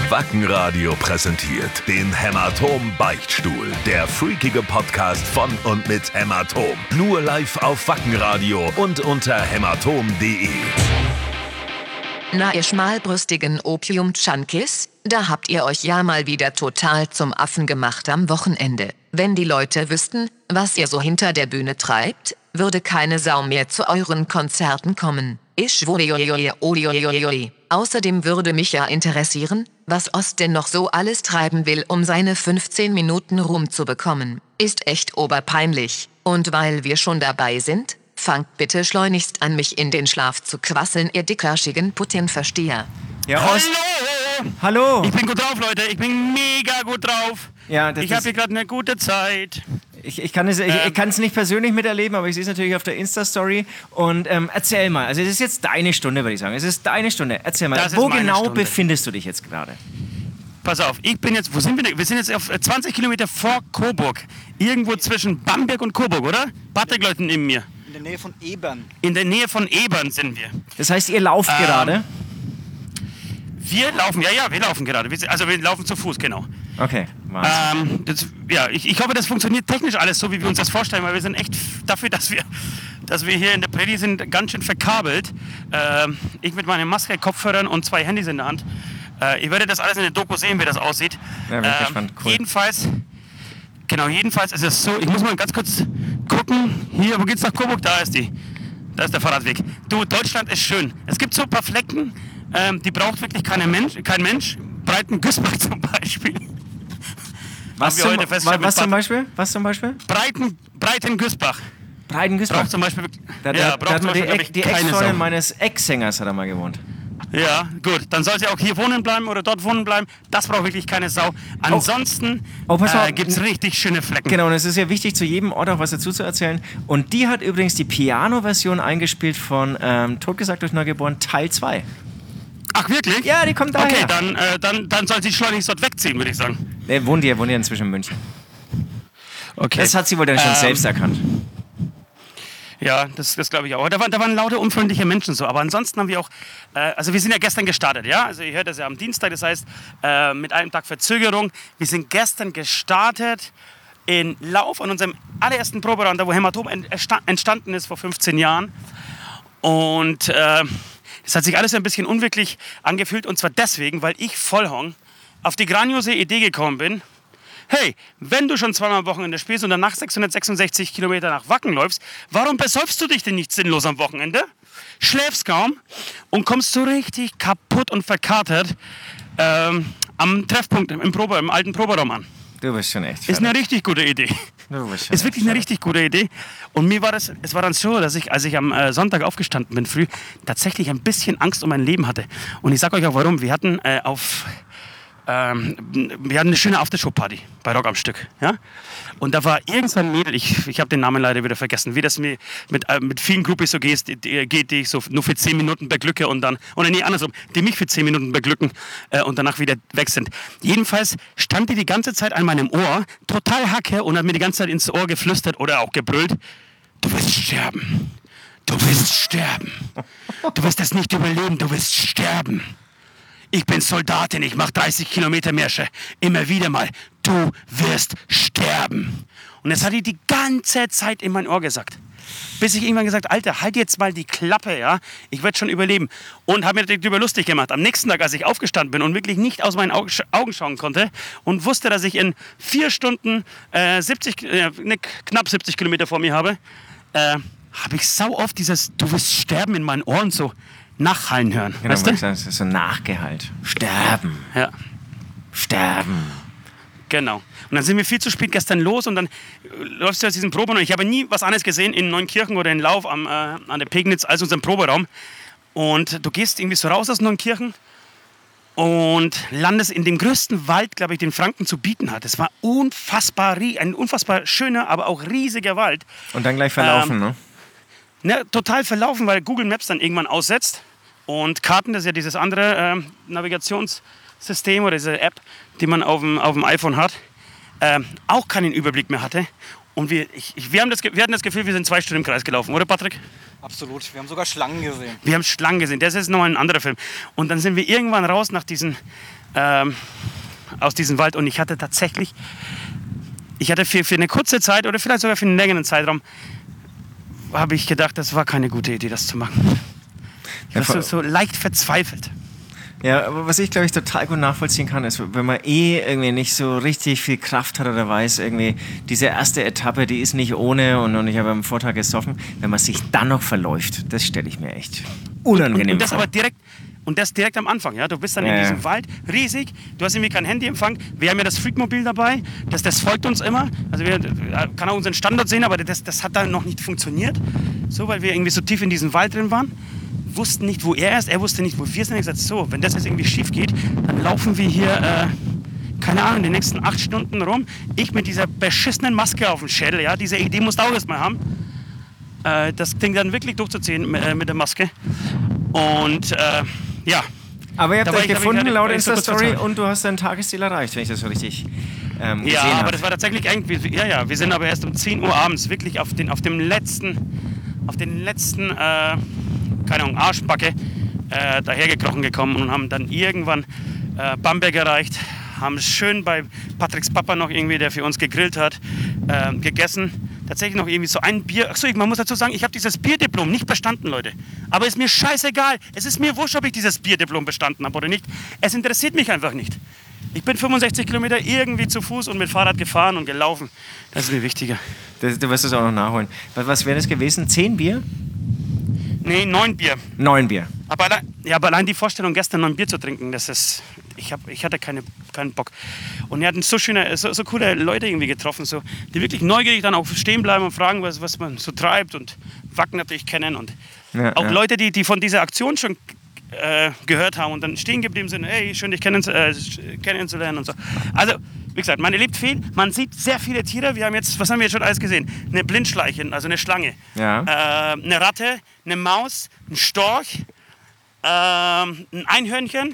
Wackenradio präsentiert den Hämatom-Beichtstuhl. Der freakige Podcast von und mit Hämatom. Nur live auf Wackenradio und unter hämatom.de. Na, ihr schmalbrüstigen Opium-Junkies, da habt ihr euch ja mal wieder total zum Affen gemacht am Wochenende. Wenn die Leute wüssten, was ihr so hinter der Bühne treibt, würde keine Sau mehr zu euren Konzerten kommen. Ich schwöre. Außerdem würde mich ja interessieren, was Ost denn noch so alles treiben will, um seine 15 Minuten Ruhm zu bekommen. Ist echt oberpeinlich. Und weil wir schon dabei sind, fangt bitte schleunigst an, mich in den Schlaf zu quasseln, ihr dickerschigen Putin-Versteher. Ja, Hallo! Hallo! Ich bin gut drauf, Leute. Ich bin mega gut drauf. Ja, ich habe hier gerade eine gute Zeit. Ich kann es nicht persönlich miterleben, aber ich sehe es natürlich auf der Insta-Story. Und erzähl mal, also es ist jetzt deine Stunde, würde ich sagen. Es ist deine Stunde. Erzähl mal, wo genau Stunde. befindest du dich jetzt gerade? Pass auf, ich bin jetzt, wo sind wir denn? Wir sind jetzt auf 20 Kilometer vor Coburg. Irgendwo zwischen Bamberg und Coburg, oder? Patrick läuft neben mir. In der Nähe von Ebern. In der Nähe von Ebern sind wir. Das heißt, ihr lauft gerade? Wir laufen, wir laufen gerade. Also wir laufen zu Fuß, genau. Okay, Wahnsinn. Ich hoffe, das funktioniert technisch alles so, wie wir uns das vorstellen, weil wir sind echt dafür, dass wir hier in der Prärie sind, ganz schön verkabelt. Ich mit meiner Maske, Kopfhörern und 2 Handys in der Hand. Ihr werdet das alles in der Doku sehen, wie das aussieht. Ja, bin gespannt. Cool. Jedenfalls ist es so, ich muss mal ganz kurz gucken. Hier, wo geht's nach Coburg? Da ist der Fahrradweg. Du, Deutschland ist schön. Es gibt so ein paar Flecken, die braucht wirklich kein Mensch. Breitengüßbach zum Beispiel. Was zum Beispiel? Breitengüßbach. Breitengüßbach? Braucht zum Beispiel... Die Ex-Freundin meines Ex-Sängers hat da mal gewohnt. Ja, gut. Dann soll sie auch hier wohnen bleiben oder dort wohnen bleiben. Das braucht wirklich keine Sau. Ansonsten gibt es richtig schöne Flecken. Genau, und es ist ja wichtig, zu jedem Ort auch was dazu zu erzählen. Und die hat übrigens die Piano-Version eingespielt von Totgesagt durch Neugeboren Teil 2. Ach, wirklich? Ja, die kommt daher. Okay, dann soll sie schleunigst dort wegziehen, würde ich sagen. Wohnt ja inzwischen in München. Okay. Das hat sie wohl dann schon selbst erkannt. Ja, das glaube ich auch. Da waren lauter unfreundliche Menschen so. Aber ansonsten haben wir auch, also wir sind ja gestern gestartet, ja? Also ihr hört das ja am Dienstag, das heißt mit einem Tag Verzögerung. Wir sind gestern gestartet in Lauf an unserem allerersten Proberaum, da wo Hämatom entstanden ist vor 15 Jahren. Und es hat sich alles ein bisschen unwirklich angefühlt. Und zwar deswegen, weil ich Vollhong auf die grandiose Idee gekommen bin, hey, wenn du schon zweimal am Wochenende spielst und danach 666 Kilometer nach Wacken läufst, warum besäufst du dich denn nicht sinnlos am Wochenende? Schläfst kaum und kommst so richtig kaputt und verkatert am Treffpunkt im alten Proberaum an. Du bist schon echt fertig. Ist eine richtig gute Idee. Ist wirklich eine richtig gute Idee. Und es war dann so, dass ich, als ich am Sonntag aufgestanden bin früh, tatsächlich ein bisschen Angst um mein Leben hatte. Und ich sag euch auch warum. Wir hatten eine schöne Aftershow-Party bei Rock am Stück. Ja? Und da war irgendein Mädel, ich habe den Namen leider wieder vergessen, wie das mir mit vielen Groupies so geht, die ich so nur für 10 Minuten beglücke und dann, oder nee, andersrum, die mich für 10 Minuten beglücken und danach wieder weg sind. Jedenfalls stand die ganze Zeit an meinem Ohr, total Hacke, und hat mir die ganze Zeit ins Ohr geflüstert oder auch gebrüllt: Du wirst sterben. Du wirst sterben. Du wirst das nicht überleben, du wirst sterben. Ich bin Soldatin, ich mache 30 Kilometer Märsche. Immer wieder mal. Du wirst sterben. Und das hat die ganze Zeit in mein Ohr gesagt. Bis ich irgendwann gesagt: Alter, halt jetzt mal die Klappe, ja. Ich werde schon überleben. Und habe mir darüber lustig gemacht. Am nächsten Tag, als ich aufgestanden bin und wirklich nicht aus meinen Augen schauen konnte und wusste, dass ich in 4 Stunden knapp 70 Kilometer vor mir habe, habe ich sau oft dieses Du wirst sterben in meinen Ohren so nachhallen hören. Genau, weißt du? Das ist so Nachgehalt. Sterben. Ja. Sterben. Genau. Und dann sind wir viel zu spät gestern los und dann läufst du aus diesem Proberaum. Ich habe nie was anderes gesehen in Neunkirchen oder in Lauf an der Pegnitz als unseren Proberaum. Und du gehst irgendwie so raus aus Neunkirchen und landest in dem größten Wald, glaube ich, den Franken zu bieten hat. Es war ein unfassbar schöner, aber auch riesiger Wald. Und dann gleich verlaufen, ne? Ne, total verlaufen, weil Google Maps dann irgendwann aussetzt. Und Karten, das ist ja dieses andere Navigationssystem oder diese App, die man auf dem iPhone hat, auch keinen Überblick mehr hatte. Und wir hatten das Gefühl, wir sind 2 Stunden im Kreis gelaufen, oder Patrick? Absolut, wir haben sogar Schlangen gesehen. Wir haben Schlangen gesehen, das ist nochmal ein anderer Film. Und dann sind wir irgendwann raus nach diesen aus diesem Wald. Und ich hatte tatsächlich, für eine kurze Zeit oder vielleicht sogar für einen längeren Zeitraum, habe ich gedacht, das war keine gute Idee, das zu machen. Ich war so leicht verzweifelt. Ja, aber was ich, glaube ich, total gut nachvollziehen kann, ist, wenn man irgendwie nicht so richtig viel Kraft hat oder weiß, irgendwie diese erste Etappe, die ist nicht ohne und ich habe am Vortag gesoffen, wenn man sich dann noch verläuft, das stelle ich mir echt unangenehm und das vor. aber direkt am Anfang, ja. Du bist dann in diesem Wald, riesig, du hast irgendwie kein Handyempfang. Wir haben ja das Freakmobil dabei, das folgt uns immer. Also kann auch unseren Standort sehen, aber das hat dann noch nicht funktioniert. So, weil wir irgendwie so tief in diesem Wald drin waren. Wussten nicht, wo er ist, er wusste nicht, wo wir sind. Ich gesagt, so, wenn das jetzt irgendwie schief geht, dann laufen wir hier, keine Ahnung, die nächsten 8 Stunden rum. Ich mit dieser beschissenen Maske auf dem Schädel, ja, diese Idee musst du auch erstmal haben. Das Ding dann wirklich durchzuziehen mit der Maske. Und ja. Aber ihr habt euch gefunden laut so Insta-Story und du hast dein Tagesziel erreicht, wenn ich das so richtig gesehen habe. Ja, aber das war tatsächlich wir sind aber erst um 10 Uhr abends wirklich auf den letzten, keine Ahnung, Arschbacke dahergekrochen gekommen und haben dann irgendwann Bamberg erreicht, haben schön bei Patricks Papa noch irgendwie, der für uns gegrillt hat, gegessen. Tatsächlich noch irgendwie so ein Bier. Achso, man muss dazu sagen, ich habe dieses Bierdiplom nicht bestanden, Leute. Aber ist mir scheißegal. Es ist mir wurscht, ob ich dieses Bierdiplom bestanden habe oder nicht. Es interessiert mich einfach nicht. Ich bin 65 Kilometer irgendwie zu Fuß und mit Fahrrad gefahren und gelaufen. Das ist mir wichtiger. Du wirst es auch noch nachholen. Was wäre das gewesen? 10 Bier? Nee, 9 Bier. 9 Bier. Aber allein die Vorstellung, gestern 9 Bier zu trinken, das ist... Ich hatte keinen Bock. Und wir hatten so coole Leute irgendwie getroffen, so, die wirklich neugierig dann auch stehen bleiben und fragen, was man so treibt. Und Wacken natürlich kennen. Und auch Leute, die von dieser Aktion schon gehört haben und dann stehen geblieben sind, hey, schön dich kennenzulernen und so. Also, wie gesagt, man erlebt viel, man sieht sehr viele Tiere. Was haben wir jetzt schon alles gesehen? Eine Blindschleiche, also eine Schlange, eine Ratte, eine Maus, ein Storch, ein Einhörnchen.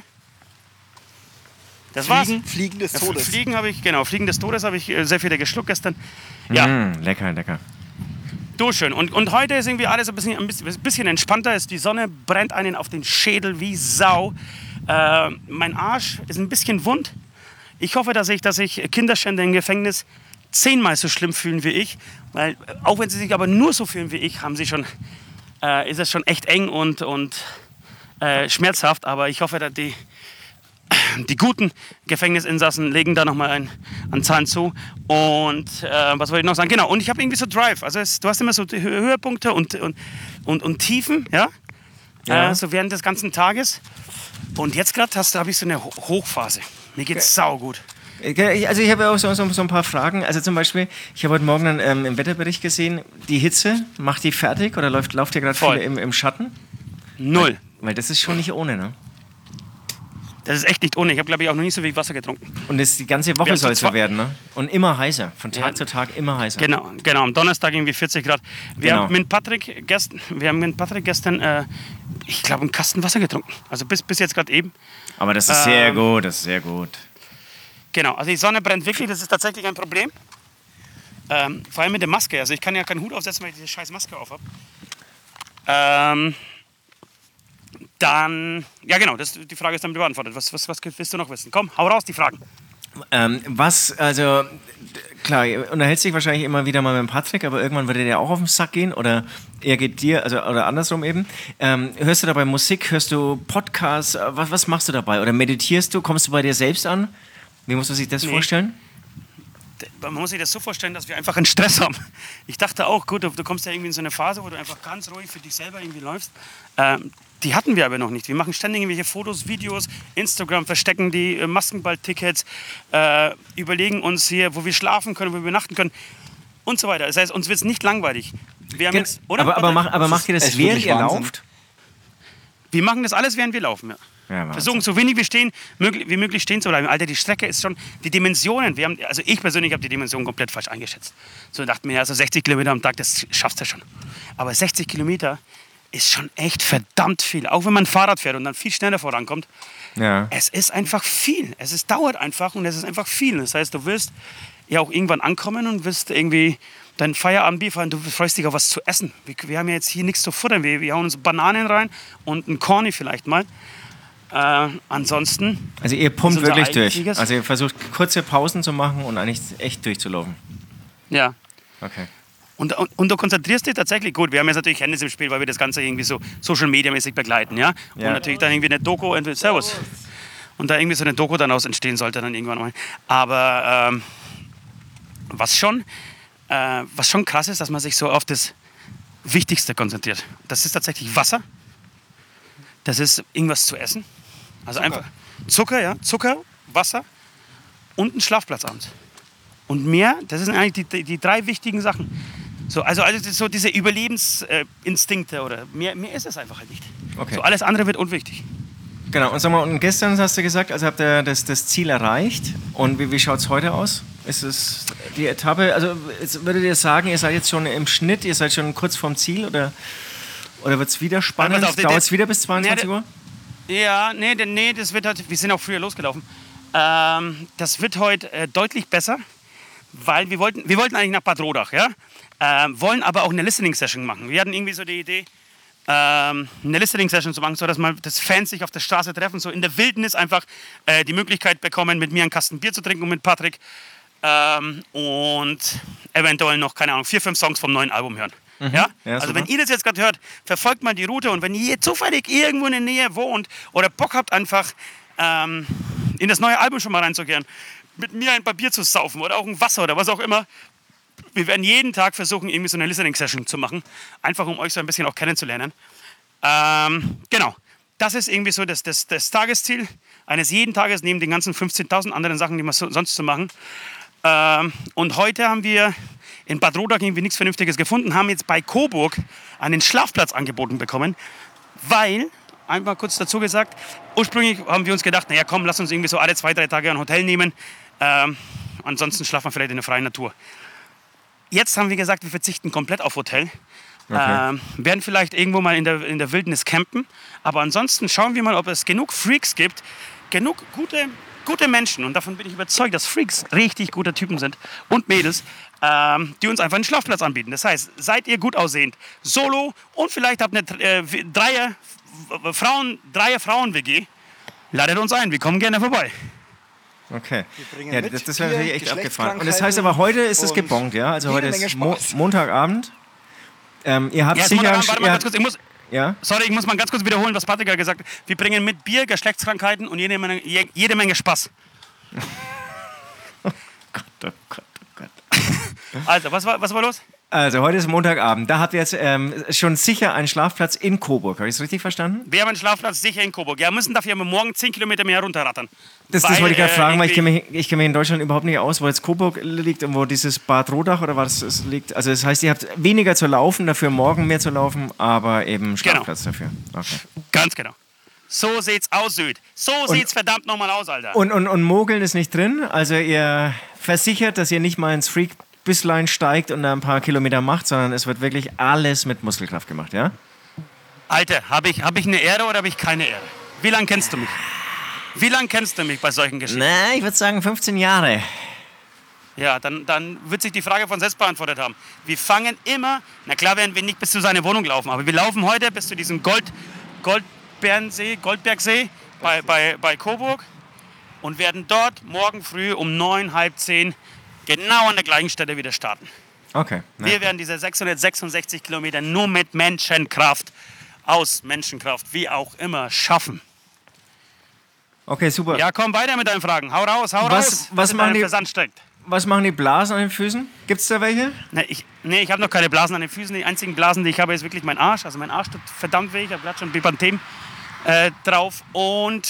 Das war's. Fliegen des Todes. Fliegen des Todes habe ich sehr viele geschluckt gestern. Ja. Lecker. Du schön. Und heute ist irgendwie alles ein bisschen entspannter. Die Sonne brennt einen auf den Schädel wie Sau. Mein Arsch ist ein bisschen wund. Ich hoffe, dass sich Kinderschänder im Gefängnis 10-mal so schlimm fühlen wie ich. Weil, auch wenn sie sich aber nur so fühlen wie ich, ist es schon echt eng und schmerzhaft. Aber ich hoffe, dass die guten Gefängnisinsassen legen da nochmal einen Zahn zu. Und was wollte ich noch sagen? Genau, und ich habe irgendwie so Drive. Also du hast immer so Höhepunkte und Tiefen, ja? So während des ganzen Tages. Und jetzt gerade habe ich so eine Hochphase. Mir geht's saugut. Also ich habe ja auch so ein paar Fragen. Also zum Beispiel, ich habe heute Morgen dann im Wetterbericht gesehen, die Hitze, macht die fertig oder lauft ihr gerade viel im Schatten? 0. Weil das ist schon nicht ohne, ne? Das ist echt nicht ohne. Ich habe, glaube ich, auch noch nicht so viel Wasser getrunken. Und das die ganze Woche soll es so werden, ne? Und immer heißer. Von Tag zu Tag immer heißer. Genau. Am Donnerstag irgendwie 40 Grad. Wir haben mit Patrick gestern, ich glaube, einen Kasten Wasser getrunken. Also bis jetzt gerade eben. Aber das ist sehr gut, Genau, also die Sonne brennt wirklich. Das ist tatsächlich ein Problem. Vor allem mit der Maske. Also ich kann ja keinen Hut aufsetzen, weil ich diese scheiß Maske auf habe. Dann, ja genau, die Frage ist damit beantwortet. Was willst du noch wissen? Komm, hau raus die Fragen. Klar, ihr unterhältst dich wahrscheinlich immer wieder mal mit Patrick, aber irgendwann würde der auch auf den Sack gehen oder er geht dir, also oder andersrum eben. Hörst du dabei Musik, hörst du Podcasts, was machst du dabei? Oder meditierst du, kommst du bei dir selbst an? Wie muss man sich das vorstellen? Man muss sich das so vorstellen, dass wir einfach einen Stress haben. Ich dachte auch, gut, du kommst ja irgendwie in so eine Phase, wo du einfach ganz ruhig für dich selber irgendwie läufst. Die hatten wir aber noch nicht. Wir machen ständig irgendwelche Fotos, Videos, Instagram, verstecken die Maskenball-Tickets, überlegen uns hier, wo wir schlafen können, wo wir übernachten können und so weiter. Das heißt, uns wird es nicht langweilig. Wir haben jetzt, oder? Aber macht ihr das, während ihr lauft? Wir machen das alles, während wir laufen, ja. Versuchen so wenig wie möglich stehen zu bleiben. Alter, die Strecke ist schon, die Dimensionen, ich persönlich habe die Dimensionen komplett falsch eingeschätzt. So dachte mir, also 60 Kilometer am Tag, das schaffst du schon. Aber 60 Kilometer ist schon echt verdammt viel. Auch wenn man Fahrrad fährt und dann viel schneller vorankommt. Ja. Es ist einfach viel. Dauert einfach und es ist einfach viel. Das heißt, du wirst ja auch irgendwann ankommen und wirst irgendwie dein Feierabendbier fahren. Du freust dich auf was zu essen. Wir haben ja jetzt hier nichts zu futtern. Wir hauen uns Bananen rein und ein Corny vielleicht mal. Ansonsten. Also ihr pumpt unser wirklich durch. eigentliches- Also ihr versucht kurze Pausen zu machen und eigentlich echt durchzulaufen. Ja. Okay. Und du konzentrierst dich tatsächlich gut. Wir haben jetzt natürlich Handys im Spiel, weil wir das Ganze irgendwie so Social Media mäßig begleiten, ja. Ja. Und natürlich dann irgendwie eine Doku, Servus. Und da irgendwie so eine Doku dann aus entstehen sollte dann irgendwann mal. Aber was schon krass ist, dass man sich so auf das Wichtigste konzentriert. Das ist tatsächlich Wasser. Das ist irgendwas zu essen. Also einfach Zucker, ja. Zucker, Wasser und ein Schlafplatz abends. Und mehr, das sind eigentlich die 3 wichtigen Sachen. So, also so diese Überlebensinstinkte oder mehr ist es einfach halt nicht. Okay. So, alles andere wird unwichtig. Genau, und sag mal, und gestern hast du gesagt, also habt ihr das Ziel erreicht. Und wie schaut es heute aus? Ist es die Etappe, also jetzt würdet ihr sagen, ihr seid jetzt schon im Schnitt, ihr seid schon kurz vorm Ziel oder wird es wieder spannend? Pass auf, Dauert es wieder bis 22 Uhr? Ja, nee, das wird heute, wir sind auch früher losgelaufen. Das wird heute deutlich besser, weil wir wollten eigentlich nach Bad Rodach, ja? Wollen aber auch eine Listening-Session machen. Wir hatten irgendwie so die Idee, eine Listening-Session zu machen, sodass mal das Fans sich auf der Straße treffen, so in der Wildnis einfach die Möglichkeit bekommen, mit mir einen Kasten Bier zu trinken und mit Patrick und eventuell noch, keine Ahnung, 4, 5 Songs vom neuen Album hören. Ja? Ja, Also super. wenn ihr das jetzt gerade hört, verfolgt mal die Route und wenn ihr zufällig irgendwo in der Nähe wohnt oder Bock habt, einfach in das neue Album schon mal reinzugehen, mit mir ein Bier zu saufen oder auch ein Wasser oder was auch immer. Wir werden jeden Tag versuchen, irgendwie so eine Listening-Session zu machen, einfach um euch so ein bisschen auch kennenzulernen. Genau, das ist irgendwie so das Tagesziel eines jeden Tages, neben den ganzen 15.000 anderen Sachen, die wir sonst zu machen. Und heute haben wir in Bad Rodach irgendwie nichts Vernünftiges gefunden, haben jetzt bei Coburg einen Schlafplatz angeboten bekommen, weil, einfach kurz dazu gesagt, ursprünglich haben wir uns gedacht, naja komm, lass uns irgendwie so alle 2, 3 Tage ein Hotel nehmen, ansonsten schlafen wir vielleicht in der freien Natur. Jetzt haben wir gesagt, wir verzichten komplett auf Hotel, werden vielleicht irgendwo mal in der Wildnis campen, aber ansonsten schauen wir mal, ob es genug Freaks gibt, genug gute Menschen, und davon bin ich überzeugt, dass Freaks richtig gute Typen sind und Mädels, die uns einfach einen Schlafplatz anbieten. Das heißt, seid ihr gut aussehend, solo und vielleicht habt eine Dreier-Frauen-WG, ladet uns ein, wir kommen gerne vorbei. Okay. bringen Ja, mit das wäre natürlich echt Bier, abgefahren. Und das heißt aber, heute ist es und gebongt, ja? Also heute jede Menge ist Spaß. Montagabend. Ihr habt Ja, sicher... warte mal ganz kurz, ja? ich muss mal ganz kurz wiederholen, was Patrick gerade gesagt hat. Wir bringen mit Bier, Geschlechtskrankheiten und jede Menge Spaß. Oh Gott. Also, was war los? Also heute ist Montagabend. Da habt ihr jetzt schon sicher einen Schlafplatz in Coburg. Habe ich es richtig verstanden? Wir haben einen Schlafplatz sicher in Coburg. Ja, müssen dafür aber morgen 10 Kilometer mehr runterrattern. Das wollte ich gerade fragen, weil ich irgendwie- kenne mich in Deutschland überhaupt nicht aus, wo jetzt Coburg liegt und wo dieses Bad Rodach oder was es liegt. Also das heißt, ihr habt weniger zu laufen, dafür morgen mehr zu laufen, aber eben Schlafplatz dafür. Okay. Ganz genau. So sieht's aus, Süd. So sieht's verdammt nochmal aus, Alter. Und Mogeln ist nicht drin? Also ihr versichert, dass ihr nicht mal ins Freak-Büsslein steigt und da ein paar Kilometer macht, sondern es wird wirklich alles mit Muskelkraft gemacht, ja? Alter, hab ich eine Ehre oder habe ich keine Ehre? Wie lange kennst du mich? Wie lange kennst du mich bei solchen Geschichten? Na, ich würde sagen 15 Jahre. Ja, dann wird sich die Frage von selbst beantwortet haben. Wir fangen immer, na klar werden wir nicht bis zu seiner Wohnung laufen, aber wir laufen heute bis zu diesem Goldbergsee bei Coburg und werden dort morgen früh um 9, halb 10 genau an der gleichen Stelle wieder starten. Okay. Na. Wir werden diese 666 Kilometer nur mit Menschenkraft, aus Menschenkraft, wie auch immer, schaffen. Okay, super. Ja, komm weiter mit deinen Fragen. Hau raus, Was in machen deinem die- Versand steckt. Was machen die Blasen an den Füßen? Gibt es da welche? Ich habe noch keine Blasen an den Füßen. Die einzigen Blasen, die ich habe, ist wirklich mein Arsch. Also mein Arsch tut verdammt weh. Ich habe gerade schon Bepanthen drauf. Und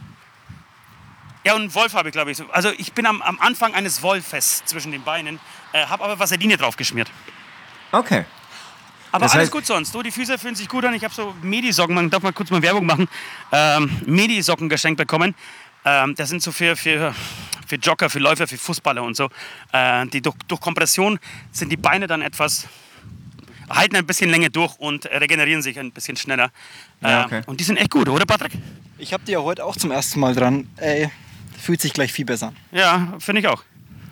einen Wolf habe ich, glaube ich. Also ich bin am Anfang eines Wolfes zwischen den Beinen. Habe aber Vaseline drauf geschmiert. Okay. Aber Das alles heißt- gut sonst. Du, die Füße fühlen sich gut an. Ich habe so Medi-Socken, man darf mal kurz mal Werbung machen, Medi-Socken geschenkt bekommen. Das sind so für Jogger, für Läufer, für Fußballer und so. Die durch Kompression sind die Beine dann halten ein bisschen länger durch und regenerieren sich ein bisschen schneller. Ja, okay. Und die sind echt gut, oder Patrick? Ich habe die ja heute auch zum ersten Mal dran. Ey, fühlt sich gleich viel besser an. Ja, finde ich auch.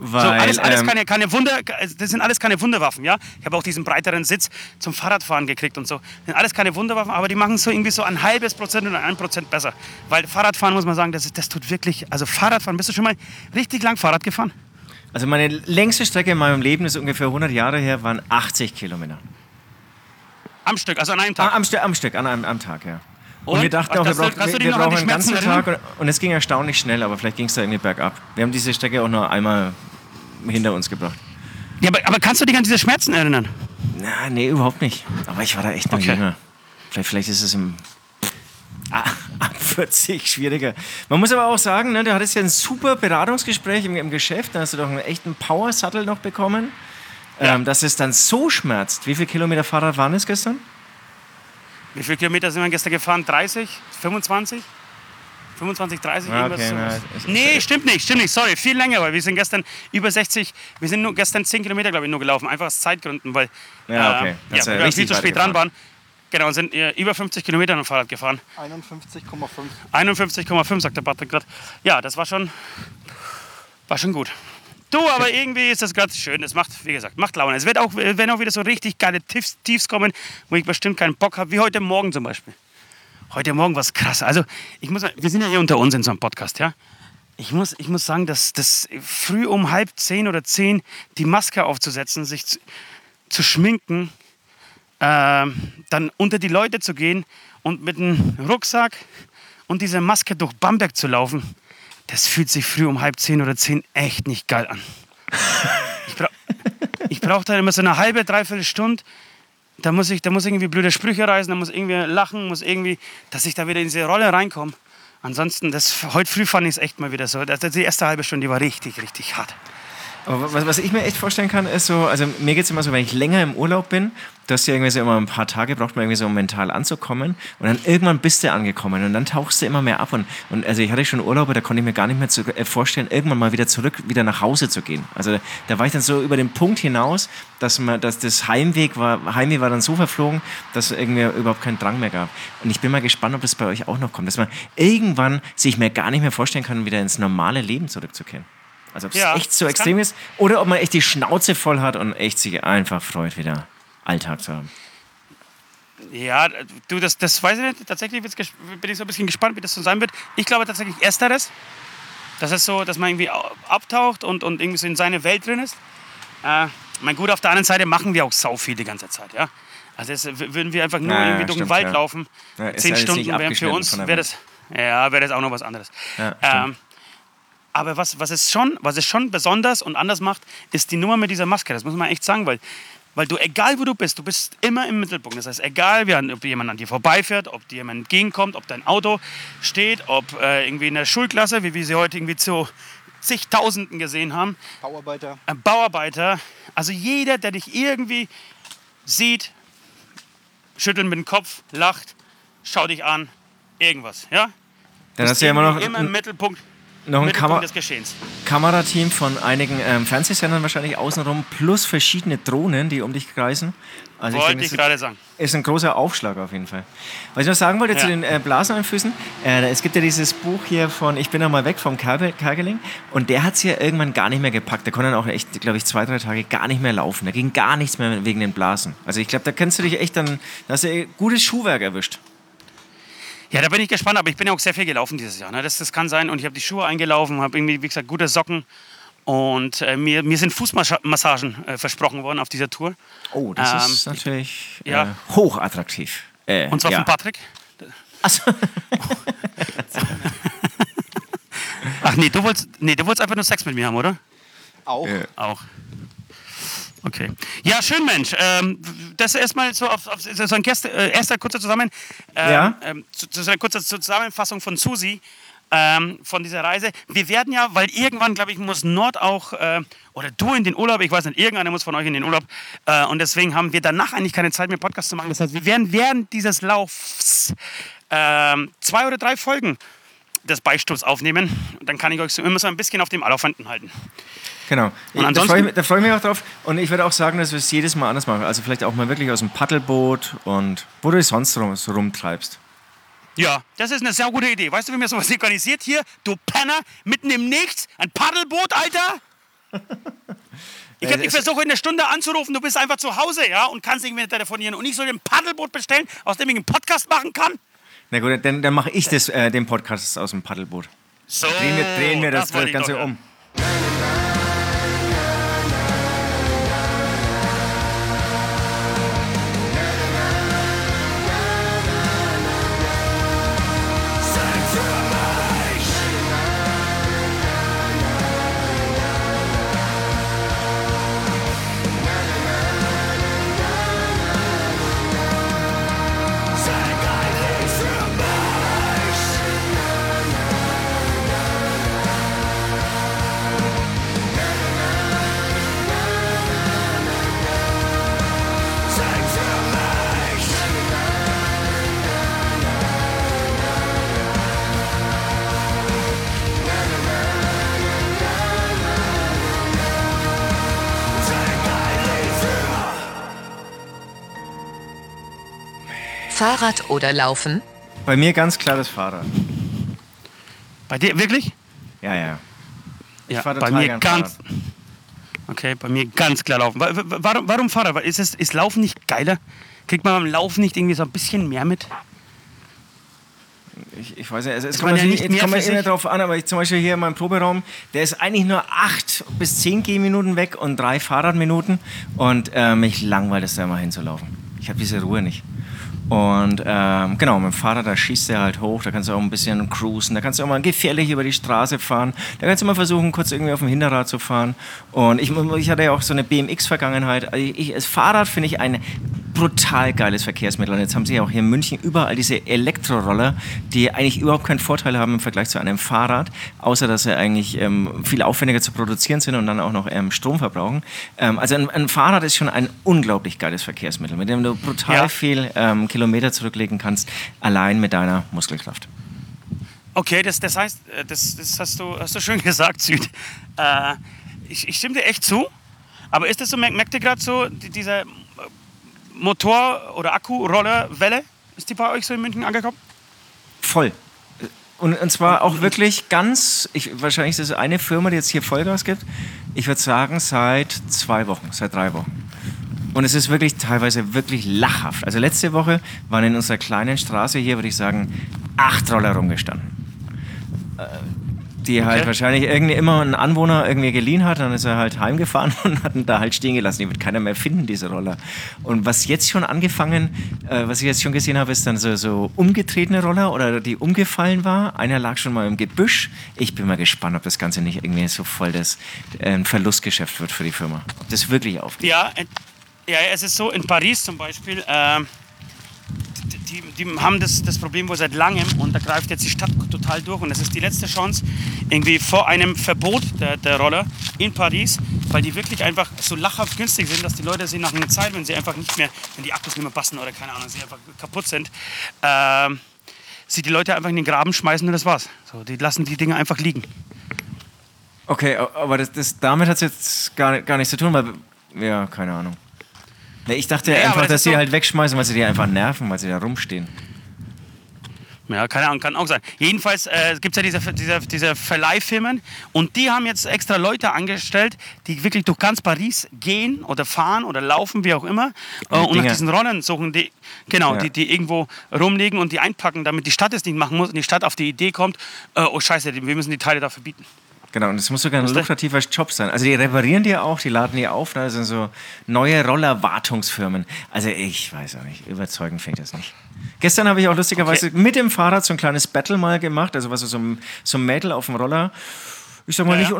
Weil, So, alles keine Wunder, das sind alles keine Wunderwaffen, ja. Ich habe auch diesen breiteren Sitz zum Fahrradfahren gekriegt und so. Das sind alles keine Wunderwaffen, aber die machen es so irgendwie so 0,5% oder 1% besser. Weil Fahrradfahren, muss man sagen, das tut wirklich, also Fahrradfahren, bist du schon mal richtig lang Fahrrad gefahren? Also meine längste Strecke in meinem Leben ist ungefähr 100 Jahre her, waren 80 Kilometer. Am Stück, also an einem Tag? Am Stück, am Tag, ja. Und Und? wir dachten auch, wir Kannst du dich noch an brauchen die einen ganzen Schmerzen Tag. erinnern? Und es ging erstaunlich schnell, aber vielleicht ging es da irgendwie bergab. Wir haben diese Strecke auch nur einmal hinter uns gebracht. Ja, aber kannst du dich an diese Schmerzen erinnern? Na, nee, überhaupt nicht. Aber ich war da echt noch Okay. jünger. Vielleicht ist es ab 40 schwieriger. Man muss aber auch sagen, ne, du hattest ja ein super Beratungsgespräch im Geschäft. Da hast du doch einen echten Power-Sattel noch bekommen. Ja. Dass es dann so schmerzt. Wie viele Kilometer Fahrrad waren es gestern? Wie viele Kilometer sind wir gestern gefahren? 30? 25? 25, 30, Ah, irgendwas okay, sowas. na, es- Nee, stimmt nicht, sorry, viel länger, weil wir sind gestern über 60, wir sind nur gestern 10 Kilometer, glaube ich, nur gelaufen, einfach aus Zeitgründen, weil Ja, okay. Das ist ja weil wir richtig viel zu weit spät dran gefahren. waren. Genau, und sind über 50 Kilometer mit dem Fahrrad gefahren. 51,5. 51,5, sagt der Patrick gerade. Ja, das war schon gut. Du, aber irgendwie ist das gerade schön. Es macht, wie gesagt, macht Laune. Es werden auch wieder so richtig geile Tiefs kommen, wo ich bestimmt keinen Bock habe, wie heute Morgen zum Beispiel. Heute Morgen war es krass. Also, wir sind ja hier unter uns in so einem Podcast, ja. Ich muss sagen, dass das früh um 9:30 oder 10 die Maske aufzusetzen, sich zu schminken, dann unter die Leute zu gehen und mit einem Rucksack und dieser Maske durch Bamberg zu laufen, das fühlt sich früh um 9:30 oder 10 echt nicht geil an. Ich brauche da immer so eine halbe, dreiviertel Stunde. Da muss ich irgendwie blöde Sprüche reißen, da muss irgendwie lachen, dass ich da wieder in diese Rolle reinkomme. Ansonsten, heute früh fand ich es echt mal wieder so. Die erste halbe Stunde, die war richtig, richtig hart. Aber was ich mir echt vorstellen kann, ist so, also mir geht es immer so, wenn ich länger im Urlaub bin, dass du irgendwie so immer ein paar Tage braucht man irgendwie so, um mental anzukommen und dann irgendwann bist du angekommen und dann tauchst du immer mehr ab und also ich hatte schon Urlaube, da konnte ich mir gar nicht mehr vorstellen, irgendwann mal wieder nach Hause zu gehen. Also da war ich dann so über den Punkt hinaus, dass das Heimweh war dann so verflogen, dass es irgendwie überhaupt keinen Drang mehr gab. Und ich bin mal gespannt, ob das bei euch auch noch kommt, dass man irgendwann sich mir gar nicht mehr vorstellen kann, wieder ins normale Leben zurückzukehren. Also ob es Ja, echt so das extrem ist oder ob man echt die Schnauze voll hat und echt sich einfach freut, wieder Alltag zu haben. Ja, du, das weiß ich nicht. Tatsächlich bin ich so ein bisschen gespannt, wie das so sein wird. Ich glaube tatsächlich Ersteres. Das ist so, dass man irgendwie abtaucht und irgendwie so in seine Welt drin ist. Mein Gut, auf der anderen Seite machen wir auch sau viel die ganze Zeit, ja. Also würden wir einfach nur Ja, irgendwie durch den stimmt, Wald ja. laufen, Ja, ist 10 ja jetzt Stunden nicht wären für abgeschnitten uns, von der wäre das auch noch was anderes. Ja, stimmt. Aber was es schon besonders und anders macht, ist die Nummer mit dieser Maske. Das muss man echt sagen, weil du, egal wo du bist immer im Mittelpunkt. Das heißt, egal, ob jemand an dir vorbeifährt, ob dir jemand entgegenkommt, ob dein Auto steht, ob irgendwie in der Schulklasse, wie wir sie heute irgendwie zu zigtausenden gesehen haben. Bauarbeiter. Also jeder, der dich irgendwie sieht, schüttelt mit dem Kopf, lacht, schaut dich an, irgendwas. Ja? Dann hast du ja immer noch im Mittelpunkt. ein Mittelpunkt des Geschehens. Kamerateam von einigen Fernsehsendern wahrscheinlich außenrum, plus verschiedene Drohnen, die um dich kreisen. Also Wollte ich gerade sagen. Ist ein großer Aufschlag auf jeden Fall. Was ich noch sagen wollte zu den Blaseneinfüßen, es gibt ja dieses Buch hier von Ich bin einmal weg vom Kerkeling und der hat es ja irgendwann gar nicht mehr gepackt. Der konnte dann auch echt, glaube ich, 2-3 Tage gar nicht mehr laufen. Da ging gar nichts mehr wegen den Blasen. Also ich glaube, da kennst du dich echt dann, da hast du gutes Schuhwerk erwischt. Ja, da bin ich gespannt, aber ich bin ja auch sehr viel gelaufen dieses Jahr. Ne? Das kann sein und ich habe die Schuhe eingelaufen, habe irgendwie, wie gesagt, gute Socken und mir sind Fußmassagen versprochen worden auf dieser Tour. Oh, das ist natürlich ja. Hochattraktiv. Und zwar von Patrick. Achso. Ach nee, du wolltest einfach nur Sex mit mir haben, oder? Auch. Auch. Okay. Ja, schön, Mensch. Das erstmal so so ein erster kurzer so eine kurze Zusammenfassung von Susi, von dieser Reise. Wir werden ja, weil irgendwann, glaube ich, muss Nord auch, oder du in den Urlaub, ich weiß nicht, irgendeiner muss von euch in den Urlaub, und deswegen haben wir danach eigentlich keine Zeit mehr, Podcast zu machen. Das heißt, wir werden während dieses Laufs 2 oder 3 Folgen des Beistuhls aufnehmen. Und dann kann ich euch so immer so ein bisschen auf dem Alafanten halten. Genau. Und Da freue ich mich auch drauf. Und ich werde auch sagen, dass wir es jedes Mal anders machen. Also vielleicht auch mal wirklich aus dem Paddelboot und wo du dich sonst so rumtreibst. Ja, das ist eine sehr gute Idee. Weißt du, wie mir sowas organisiert hier? Du Penner, mitten im Nichts, ein Paddelboot, Alter? Ich versuche in einer Stunde anzurufen, du bist einfach zu Hause, ja, und kannst nicht mehr telefonieren. Und ich soll ein Paddelboot bestellen, aus dem ich einen Podcast machen kann? Na gut, dann mache ich den Podcast aus dem Paddelboot. So, Drehen wir das Ganze um. Fahrrad oder Laufen? Bei mir ganz klar das Fahrrad. Bei dir, wirklich? Ja. Ich Ja, fahre bei total mir gern ganz. Fahrrad. Okay, bei mir ganz klar Laufen. Warum Fahrrad? Weil ist Laufen nicht geiler? Kriegt man beim Laufen nicht irgendwie so ein bisschen mehr mit? Ich weiß nicht, es man ja nicht mehr kommt für sich? nicht drauf an, aber ich zum Beispiel hier in meinem Proberaum, der ist eigentlich nur 8 bis 10 Gehminuten weg und 3 Fahrradminuten und mich langweilt es da immer hinzulaufen. Ich habe diese Ruhe nicht. Und genau, mit dem Fahrrad, da schießt er halt hoch, da kannst du auch ein bisschen cruisen, da kannst du auch mal gefährlich über die Straße fahren, da kannst du mal versuchen, kurz irgendwie auf dem Hinterrad zu fahren. Und ich hatte ja auch so eine BMX-Vergangenheit. Das Fahrrad finde ich ein brutal geiles Verkehrsmittel. Und jetzt haben sie ja auch hier in München überall diese Elektroroller, die eigentlich überhaupt keinen Vorteil haben im Vergleich zu einem Fahrrad, außer dass sie eigentlich viel aufwendiger zu produzieren sind und dann auch noch Strom verbrauchen. Also ein Fahrrad ist schon ein unglaublich geiles Verkehrsmittel, mit dem du brutal viel Kilometer zurücklegen kannst, allein mit deiner Muskelkraft. Okay, das heißt, das hast du schön gesagt, Süd. Ich stimme dir echt zu, aber ist das so, merkt ihr gerade so, dieser Motor- oder Akku-Roller-Welle, ist die bei euch so in München angekommen? Voll. Und zwar auch wirklich wahrscheinlich ist es eine Firma, die jetzt hier Vollgas gibt, ich würde sagen seit 3 Wochen. Und es ist wirklich teilweise wirklich lachhaft. Also letzte Woche waren in unserer kleinen Straße hier, würde ich sagen, 8 Roller rumgestanden. Die halt wahrscheinlich irgendwie immer ein Anwohner irgendwie geliehen hat, dann ist er halt heimgefahren und hat ihn da halt stehen gelassen. Die wird keiner mehr finden, diese Roller. Und was jetzt schon was ich jetzt schon gesehen habe, ist dann so umgetretene Roller oder die umgefallen war. Einer lag schon mal im Gebüsch. Ich bin mal gespannt, ob das Ganze nicht irgendwie so voll ein Verlustgeschäft wird für die Firma. Ob das wirklich aufgeht. Ja, es ist so, in Paris zum Beispiel, die haben das Problem wohl seit langem und da greift jetzt die Stadt total durch und es ist die letzte Chance irgendwie vor einem Verbot der Roller in Paris, weil die wirklich einfach so lachhaft günstig sind, dass die Leute sie nach einer Zeit, wenn die Akkus nicht mehr passen oder keine Ahnung, sie einfach kaputt sind, sie die Leute einfach in den Graben schmeißen und das war's. So, die lassen die Dinge einfach liegen. Okay, aber damit hat es jetzt gar nichts zu tun, weil, ja, keine Ahnung. Ja, ich dachte einfach, dass sie halt wegschmeißen, weil sie die einfach nerven, weil sie da rumstehen. Ja, keine Ahnung, kann auch sein. Jedenfalls gibt es ja diese Verleihfirmen und die haben jetzt extra Leute angestellt, die wirklich durch ganz Paris gehen oder fahren oder laufen, wie auch immer, und nach diesen Rollern suchen, die irgendwo rumliegen und die einpacken, damit die Stadt es nicht machen muss und die Stadt auf die Idee kommt, oh scheiße, wir müssen die Teile da verbieten. Genau, und das muss sogar ein lukrativer Job sein. Also die reparieren die auch, die laden die auf, da sind so neue Roller-Wartungsfirmen. Also ich weiß auch nicht, überzeugend fängt das nicht. Gestern habe ich auch lustigerweise mit dem Fahrrad so ein kleines Battle mal gemacht, also was so ein Mädel auf dem Roller, ich sag mal nicht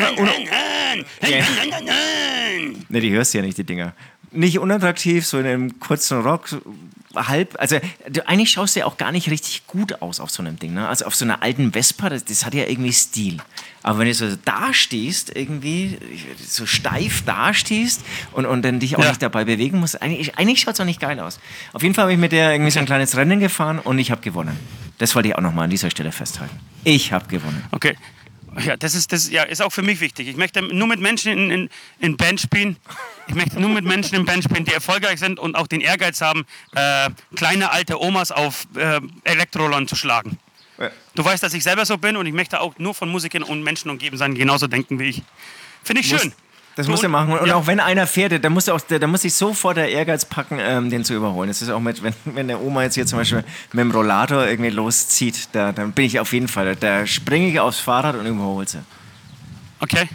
ne, die hörst du ja nicht, die Dinger. Nicht unattraktiv, so in einem kurzen Rock, also eigentlich schaust du ja auch gar nicht richtig gut aus auf so einem Ding, ne? Also auf so einer alten Vespa, das hat ja irgendwie Stil. Aber wenn du so dastehst, irgendwie so steif dastehst und dann dich auch nicht dabei bewegen musst, eigentlich schaut es auch nicht geil aus. Auf jeden Fall habe ich mit der irgendwie so ein kleines Rennen gefahren und ich habe gewonnen. Das wollte ich auch nochmal an dieser Stelle festhalten. Ich habe gewonnen. Okay. Ja, das ist auch für mich wichtig. Ich möchte nur mit Menschen in Band spielen. Ich möchte nur mit Menschen in Band spielen, die erfolgreich sind und auch den Ehrgeiz haben, kleine alte Omas auf Elektrorollern zu schlagen. Ja. Du weißt, dass ich selber so bin und ich möchte auch nur von Musikern und Menschen umgeben sein, die genauso denken wie ich. Finde ich schön. Das muss er machen. Und auch wenn einer fährt, da muss sich sofort der Ehrgeiz packen, den zu überholen. Das ist auch wenn der Oma jetzt hier zum Beispiel mit dem Rollator irgendwie loszieht, dann bin ich auf jeden Fall, da springe ich aufs Fahrrad und überhole sie. Okay.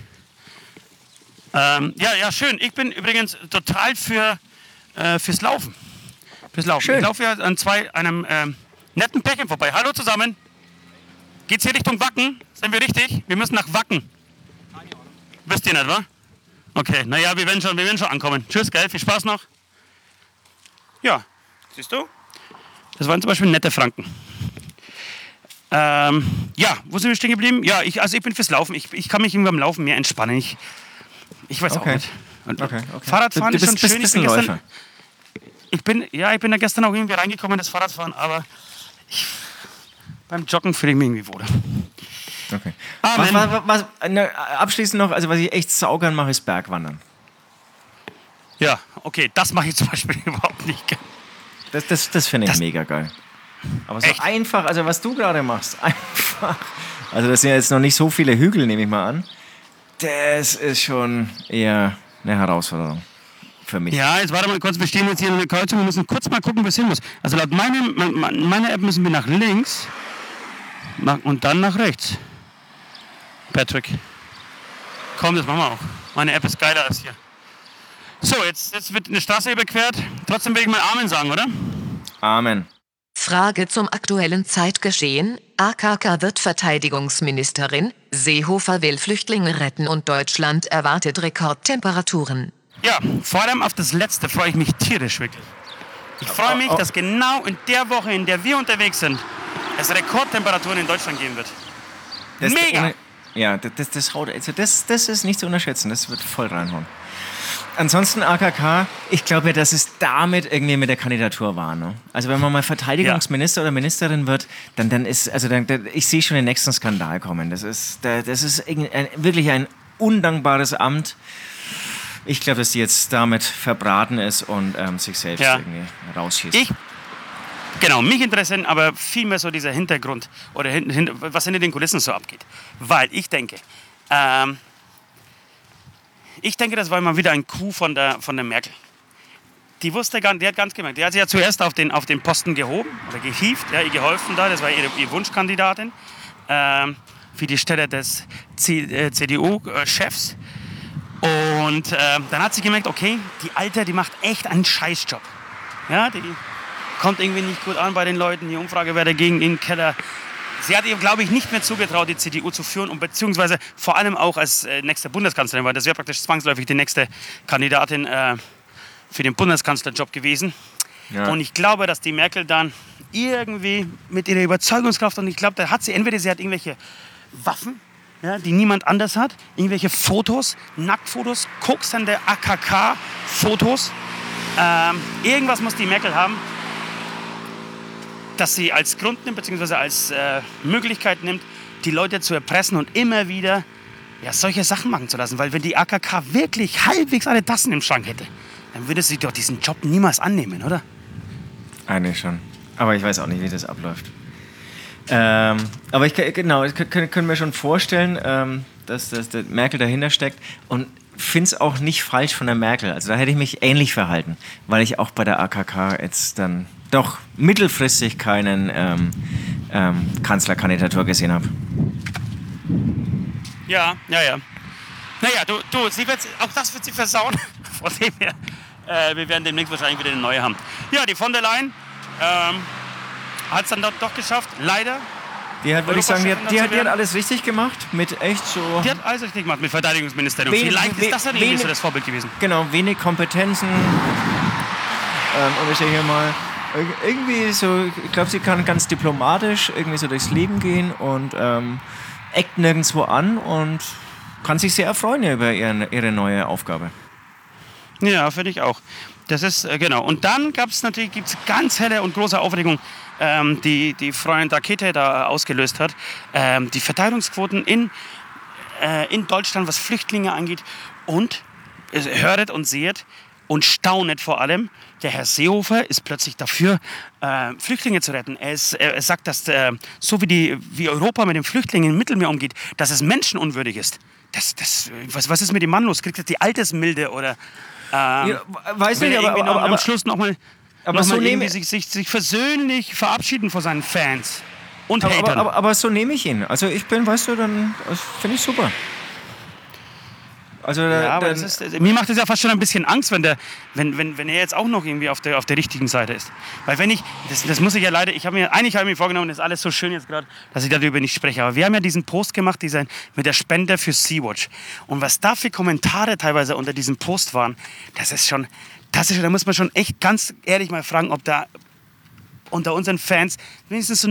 Ja, schön. Ich bin übrigens total fürs Laufen. Schön. Ich laufe ja an einem netten Pärchen vorbei. Hallo zusammen. Geht's hier Richtung Wacken? Sind wir richtig? Wir müssen nach Wacken. Wisst ihr nicht, wa? Okay, naja, wir werden schon ankommen. Tschüss, gell? Viel Spaß noch. Ja, siehst du? Das waren zum Beispiel nette Franken. Ja, wo sind wir stehen geblieben? Ja, ich bin fürs Laufen. Ich kann mich beim Laufen mehr entspannen. Ich weiß auch nicht. Okay. Fahrradfahren ist schon schön. Bist ein Läufer. Ich bin da gestern auch irgendwie reingekommen, das Fahrradfahren, aber beim Joggen fühle ich mich irgendwie wohler. Okay. Amen. Abschließend noch, also was ich echt saugern mache, ist Bergwandern. Ja, okay, das mache ich zum Beispiel überhaupt nicht gern. Das finde ich mega geil. Aber so Echt? einfach, also was du gerade machst, einfach. Also das sind ja jetzt noch nicht so viele Hügel, nehme ich mal an. Das ist schon eher eine Herausforderung für mich. Ja, jetzt warte mal kurz, wir stehen jetzt hier in der Kreuzung, wir müssen kurz mal gucken, wo es hin muss. Also laut meiner App müssen wir nach links und dann nach rechts. Patrick. Komm, das machen wir auch. Meine App ist geiler als hier. So, jetzt wird eine Straße überquert. Trotzdem will ich mal Amen sagen, oder? Amen. Frage zum aktuellen Zeitgeschehen. AKK wird Verteidigungsministerin. Seehofer will Flüchtlinge retten und Deutschland erwartet Rekordtemperaturen. Ja, vor allem auf das Letzte freue ich mich tierisch wirklich. Ich freue mich, dass genau in der Woche, in der wir unterwegs sind, es Rekordtemperaturen in Deutschland geben wird. Mega! Das ist nicht zu unterschätzen, das wird voll reinhauen. Ansonsten AKK, ich glaube ja, dass es damit irgendwie mit der Kandidatur war. Ne? Also wenn man mal Verteidigungsminister oder Ministerin wird, dann ist, ich sehe schon den nächsten Skandal kommen. Das ist wirklich ein undankbares Amt. Ich glaube, dass die jetzt damit verbraten ist und sich selbst irgendwie rausschießt. Genau, mich interessiert aber vielmehr so dieser Hintergrund oder was hinter den Kulissen so abgeht. Weil ich denke, das war mal wieder ein Coup von der Merkel. Die hat ganz gemerkt, die hat sich ja zuerst auf den Posten gehoben oder gehievt, ihr geholfen da, das war ihre Wunschkandidatin für die Stelle des CDU-Chefs. Und dann hat sie gemerkt, okay, die Alte, die macht echt einen Scheißjob. Ja, die kommt irgendwie nicht gut an bei den Leuten, die Umfragewerte gegen den Keller. Sie hat ihr, glaube ich, nicht mehr zugetraut, die CDU zu führen und beziehungsweise vor allem auch als nächste Bundeskanzlerin, weil das wäre praktisch zwangsläufig die nächste Kandidatin für den Bundeskanzlerjob gewesen. Ja. Und ich glaube, dass die Merkel dann irgendwie mit ihrer Überzeugungskraft, und ich glaube, da hat sie irgendwelche Waffen, ja, die niemand anders hat, irgendwelche Fotos, Nacktfotos, koksende AKK-Fotos. Irgendwas muss die Merkel haben, dass sie als Grund nimmt, beziehungsweise als Möglichkeit nimmt, die Leute zu erpressen und immer wieder solche Sachen machen zu lassen. Weil wenn die AKK wirklich halbwegs alle Tassen im Schrank hätte, dann würde sie doch diesen Job niemals annehmen, oder? Eigentlich schon. Aber ich weiß auch nicht, wie das abläuft. Aber ich können mir schon vorstellen, dass der Merkel dahinter steckt. Und finde es auch nicht falsch von der Merkel. Also da hätte ich mich ähnlich verhalten, weil ich auch bei der AKK jetzt dann doch mittelfristig keinen Kanzlerkandidatur gesehen habe. Ja. Naja, auch das wird sie versauen. Von dem her, wir werden demnächst wahrscheinlich wieder eine neue haben. Ja, die von der Leyen hat es dann doch geschafft, leider. Die hat, würde ich sagen, die hat alles richtig gemacht, mit echt so... Die hat alles richtig gemacht mit Verteidigungsministerium. Vielleicht ist das dann irgendwie so das Vorbild gewesen. Genau, wenig Kompetenzen. Und ich sehe hier mal, irgendwie so, ich glaube, sie kann ganz diplomatisch irgendwie so durchs Leben gehen und eckt nirgendwo an und kann sich sehr erfreuen über ihre neue Aufgabe. Ja, finde ich auch. Das ist, genau. Und dann gibt's ganz helle und große Aufregung, die Freundin Rakete da ausgelöst hat. Die Verteilungsquoten in Deutschland, was Flüchtlinge angeht. Und höret und seht und staunet vor allem, der Herr Seehofer ist plötzlich dafür, Flüchtlinge zu retten. Er sagt, dass so wie Europa mit den Flüchtlingen im Mittelmeer umgeht, dass es menschenunwürdig ist. was ist mit dem Mann los? Kriegt er die Altersmilde oder weiß will nicht, er irgendwie aber am Schluss nochmal so sich versöhnlich verabschieden von seinen Fans und Hatern? aber so nehme ich ihn. Also ich bin, weißt du, dann finde ich super. Also aber mir macht das ja fast schon ein bisschen Angst, wenn er jetzt auch noch irgendwie auf der richtigen Seite ist. Weil wenn ich, das muss ich ja leider, eigentlich habe ich mir vorgenommen, das ist alles so schön jetzt gerade, dass ich darüber nicht spreche. Aber wir haben ja diesen Post gemacht, mit der Spende für Sea-Watch. Und was da für Kommentare teilweise unter diesem Post waren, das ist schon, da muss man schon echt ganz ehrlich mal fragen, ob da unter unseren Fans wenigstens so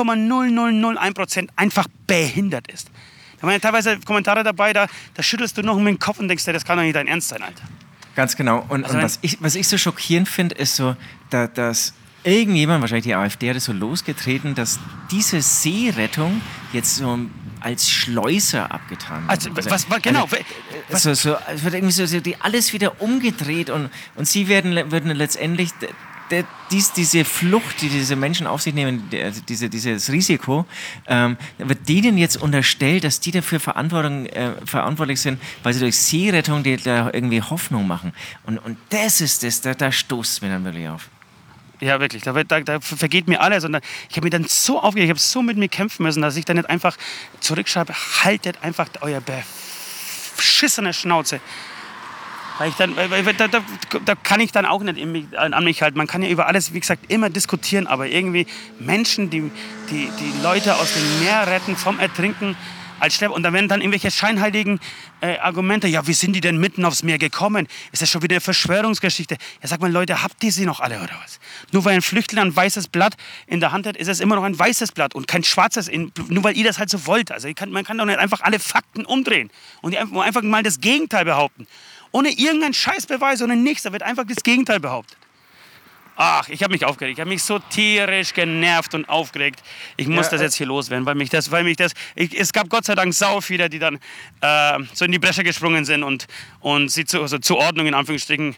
0,0001% einfach behindert ist. Da waren ja teilweise Kommentare dabei, da schüttelst du noch mit dem Kopf und denkst dir, das kann doch nicht dein Ernst sein, Alter. Ganz genau. Und was ich so schockierend finde, ist so, dass irgendjemand, wahrscheinlich die AfD, hat es so losgetreten, dass diese Seerettung jetzt so als Schleuser abgetan wird. Genau. Es wird irgendwie so alles wieder umgedreht und sie würden letztendlich diese Flucht, die diese Menschen auf sich nehmen, dieses Risiko, wird denen jetzt unterstellt, dass die dafür verantwortlich sind, weil sie durch Seerettung da irgendwie Hoffnung machen. Und das ist das, da stoßt es mir dann wirklich auf. Ja, wirklich, da vergeht mir alles. Und ich habe mich dann so aufgeregt, ich habe so mit mir kämpfen müssen, dass ich dann nicht einfach zurückschreibe, haltet einfach euer beschissene Schnauze. Weil da kann ich dann auch nicht an mich halten. Man kann ja über alles, wie gesagt, immer diskutieren, aber irgendwie Menschen, die Leute aus dem Meer retten, vom Ertrinken als Schlepper. Und da werden dann irgendwelche scheinheiligen Argumente, ja, wie sind die denn mitten aufs Meer gekommen? Ist das schon wieder eine Verschwörungsgeschichte? Ja, sag mal, Leute, habt ihr sie noch alle oder was? Nur weil ein Flüchtling ein weißes Blatt in der Hand hat, ist es immer noch ein weißes Blatt und kein schwarzes, nur weil ihr das halt so wollt. Also man kann doch nicht einfach alle Fakten umdrehen und einfach mal das Gegenteil behaupten. Ohne irgendeinen Scheißbeweis, ohne nichts. Da wird einfach das Gegenteil behauptet. Ach, ich habe mich aufgeregt. Ich habe mich so tierisch genervt und aufgeregt. Ich muss das jetzt hier loswerden, es gab Gott sei Dank sau viele, die dann so in die Bresche gesprungen sind und sie zur Ordnung in Anführungsstrichen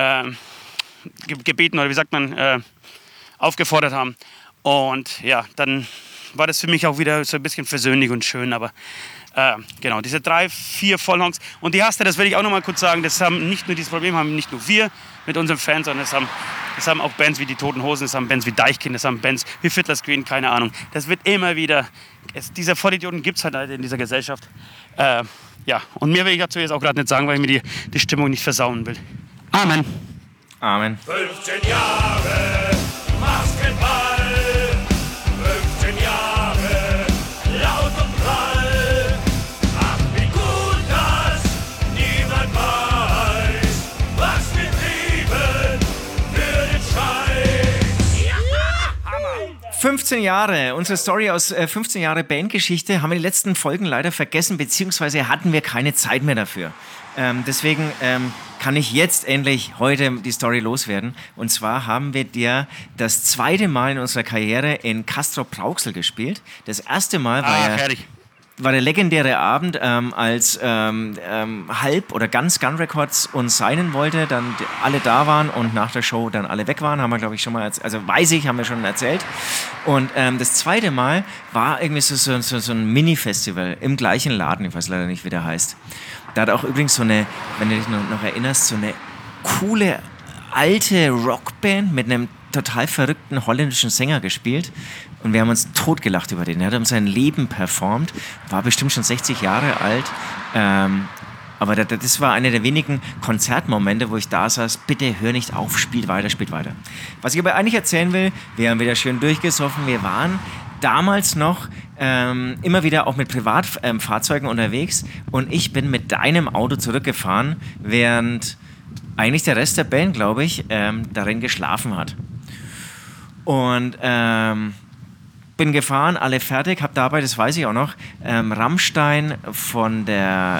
gebeten oder wie sagt man, aufgefordert haben. Und ja, dann war das für mich auch wieder so ein bisschen versöhnlich und schön, aber genau, diese 3-4 Vollhongs. Und die Haste, das will ich auch noch mal kurz sagen, das haben nicht nur dieses Problem, haben nicht nur wir mit unseren Fans, sondern das haben auch Bands wie die Toten Hosen, das haben Bands wie Deichkind, das haben Bands wie Fiddler's Green, keine Ahnung. Das wird immer wieder, diese Vollidioten gibt es halt in dieser Gesellschaft. Ja, und mehr will ich dazu jetzt auch gerade nicht sagen, weil ich mir die Stimmung nicht versauen will. Amen. Amen. 15 Jahre Maskenball, 15 Jahre laut und prall. Ach, wie gut, dass niemand weiß, was wir trieben für den Scheiß. Ja, Hammer. 15 Jahre, unsere Story aus 15 Jahre Bandgeschichte haben wir die letzten Folgen leider vergessen, beziehungsweise hatten wir keine Zeit mehr dafür. Deswegen kann ich jetzt endlich heute die Story loswerden. Und zwar haben wir dir das zweite Mal in unserer Karriere in Castrop-Rauxel gespielt. Das erste Mal war der legendäre Abend, als Halb oder ganz Gun Records uns signen wollte, dann alle da waren und nach der Show dann alle weg waren, haben wir glaube ich schon mal, haben wir schon erzählt. Und das zweite Mal war irgendwie so ein Mini-Festival im gleichen Laden, ich weiß leider nicht, wie der heißt. Da hat auch übrigens so eine, wenn du dich noch erinnerst, so eine coole alte Rockband mit einem total verrückten holländischen Sänger gespielt. Und wir haben uns totgelacht über den. Er hat um sein Leben performt, war bestimmt schon 60 Jahre alt. Aber das war einer der wenigen Konzertmomente, wo ich da saß, bitte hör nicht auf, spielt weiter. Was ich aber eigentlich erzählen will, wir haben wieder schön durchgesoffen, wir waren damals noch immer wieder auch mit Privatfahrzeugen unterwegs und ich bin mit deinem Auto zurückgefahren, während eigentlich der Rest der Band, glaube ich, darin geschlafen hat. Und bin gefahren, alle fertig, habe dabei, das weiß ich auch noch, Rammstein von der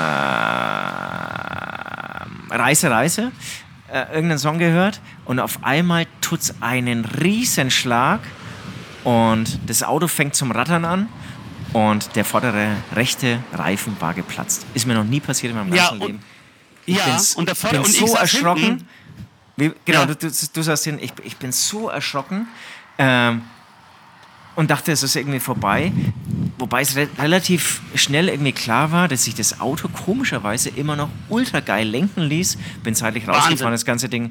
Reise, irgendeinen Song gehört und auf einmal tut's einen Riesenschlag und das Auto fängt zum Rattern an und der vordere rechte Reifen war geplatzt. Ist mir noch nie passiert in meinem ganzen Leben. Ich bin so erschrocken. Du sagst hin, ich bin so erschrocken und dachte, es ist irgendwie vorbei. Wobei es relativ schnell irgendwie klar war, dass sich das Auto komischerweise immer noch ultra geil lenken ließ. Bin zeitlich rausgefahren, das ganze Ding.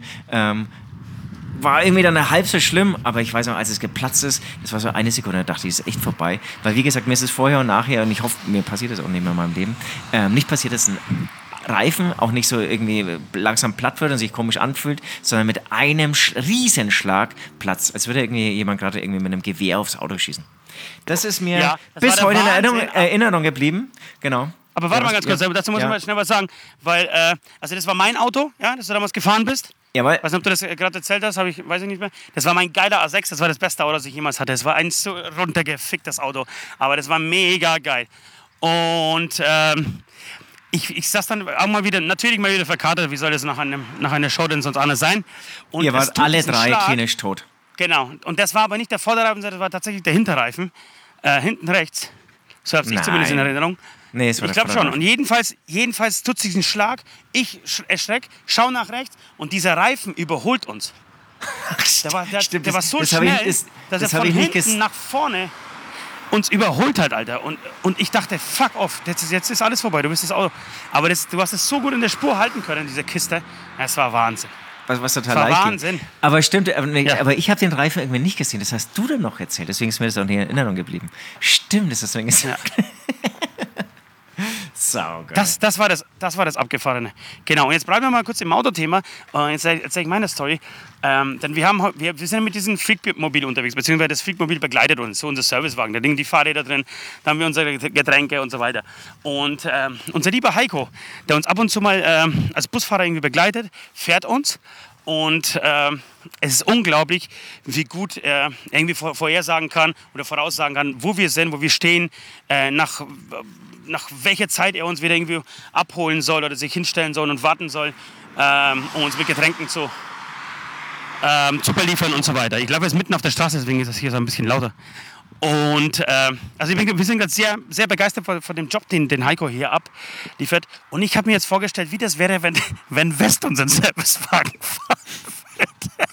War irgendwie dann halb so schlimm, aber ich weiß noch, als es geplatzt ist, das war so eine Sekunde, da dachte ich, ist echt vorbei. Weil wie gesagt, mir ist es vorher und nachher, und ich hoffe, mir passiert das auch nicht mehr in meinem Leben, nicht passiert, dass ein Reifen auch nicht so irgendwie langsam platt wird und sich komisch anfühlt, sondern mit einem Riesenschlag platzt, als würde irgendwie jemand gerade irgendwie mit einem Gewehr aufs Auto schießen. Das ist mir bis heute in Erinnerung geblieben. Genau. Aber warte mal ganz kurz, dazu muss ich mal schnell was sagen, weil, also das war mein Auto, ja, das du damals gefahren bist. Jawohl. Weiß nicht, ob du das gerade erzählt hast, weiß ich nicht mehr. Das war mein geiler A6, das war das beste Auto, das ich jemals hatte. Das war ein so runtergeficktes Auto, aber das war mega geil. Und ich saß dann auch mal wieder verkatert, wie soll das nach einer Show denn sonst anders sein? Und ihr wart alle drei klinisch tot. Genau, und das war aber nicht der Vorderreifen, das war tatsächlich der Hinterreifen, hinten rechts. So habe ich zumindest in Erinnerung. Nee, es war ich glaube schon. Und jedenfalls tut sich ein Schlag, ich erschrecke, schau nach rechts und dieser Reifen überholt uns. Der war so schnell, dass er von hinten nach vorne uns überholt hat, Alter. Und ich dachte, fuck off, jetzt ist alles vorbei, du bist das Auto. Aber du hast es so gut in der Spur halten können, diese Kiste. Das war Wahnsinn. Was total leicht Wahnsinn. Ging. Aber stimmt, aber ich habe den Reifen irgendwie nicht gesehen. Das hast du dann noch erzählt. Deswegen ist mir das auch nicht in Erinnerung geblieben. Stimmt, das hast du dann gesagt. Ja. Saugeil. Das war das Abgefahrene. Genau, und jetzt bleiben wir mal kurz im Autothema. Jetzt erzähle ich meine Story. Denn wir sind mit diesem Freakmobil unterwegs, beziehungsweise das Freakmobil begleitet uns, so unser Servicewagen. Da liegen die Fahrräder drin, da haben wir unsere Getränke und so weiter. Und unser lieber Heiko, der uns ab und zu mal als Busfahrer irgendwie begleitet, fährt uns. Und es ist unglaublich, wie gut er irgendwie vorhersagen kann oder voraussagen kann, wo wir sind, wo wir stehen, nach welcher Zeit er uns wieder irgendwie abholen soll oder sich hinstellen soll und warten soll, um uns mit Getränken zu beliefern und so weiter. Ich glaube, er ist mitten auf der Straße, deswegen ist das hier so ein bisschen lauter. Und also wir sind gerade sehr, sehr begeistert von dem Job, den Heiko hier abliefert. Und ich habe mir jetzt vorgestellt, wie das wäre, wenn West unseren Servicewagen fahren würde.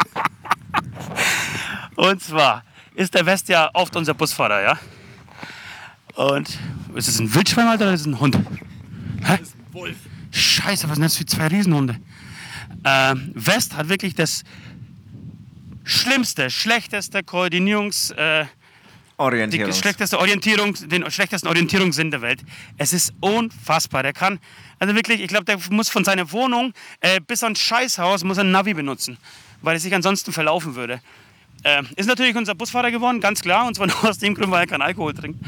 Und zwar ist der West ja oft unser Busfahrer, ja? Und ist es ein Wildschwein, Alter, oder ist es ein Hund? Hä? Das ist ein Wolf. Scheiße, was sind das für zwei Riesenhunde? West hat wirklich das schlimmste, schlechteste den schlechtesten Orientierungssinn der Welt. Es ist unfassbar. Der kann, also wirklich, ich glaube, der muss von seiner Wohnung bis ans Scheißhaus muss ein Navi benutzen, weil er sich ansonsten verlaufen würde. Ist natürlich unser Busfahrer geworden, ganz klar, und zwar nur aus dem Grund, weil er keinen Alkohol trinkt.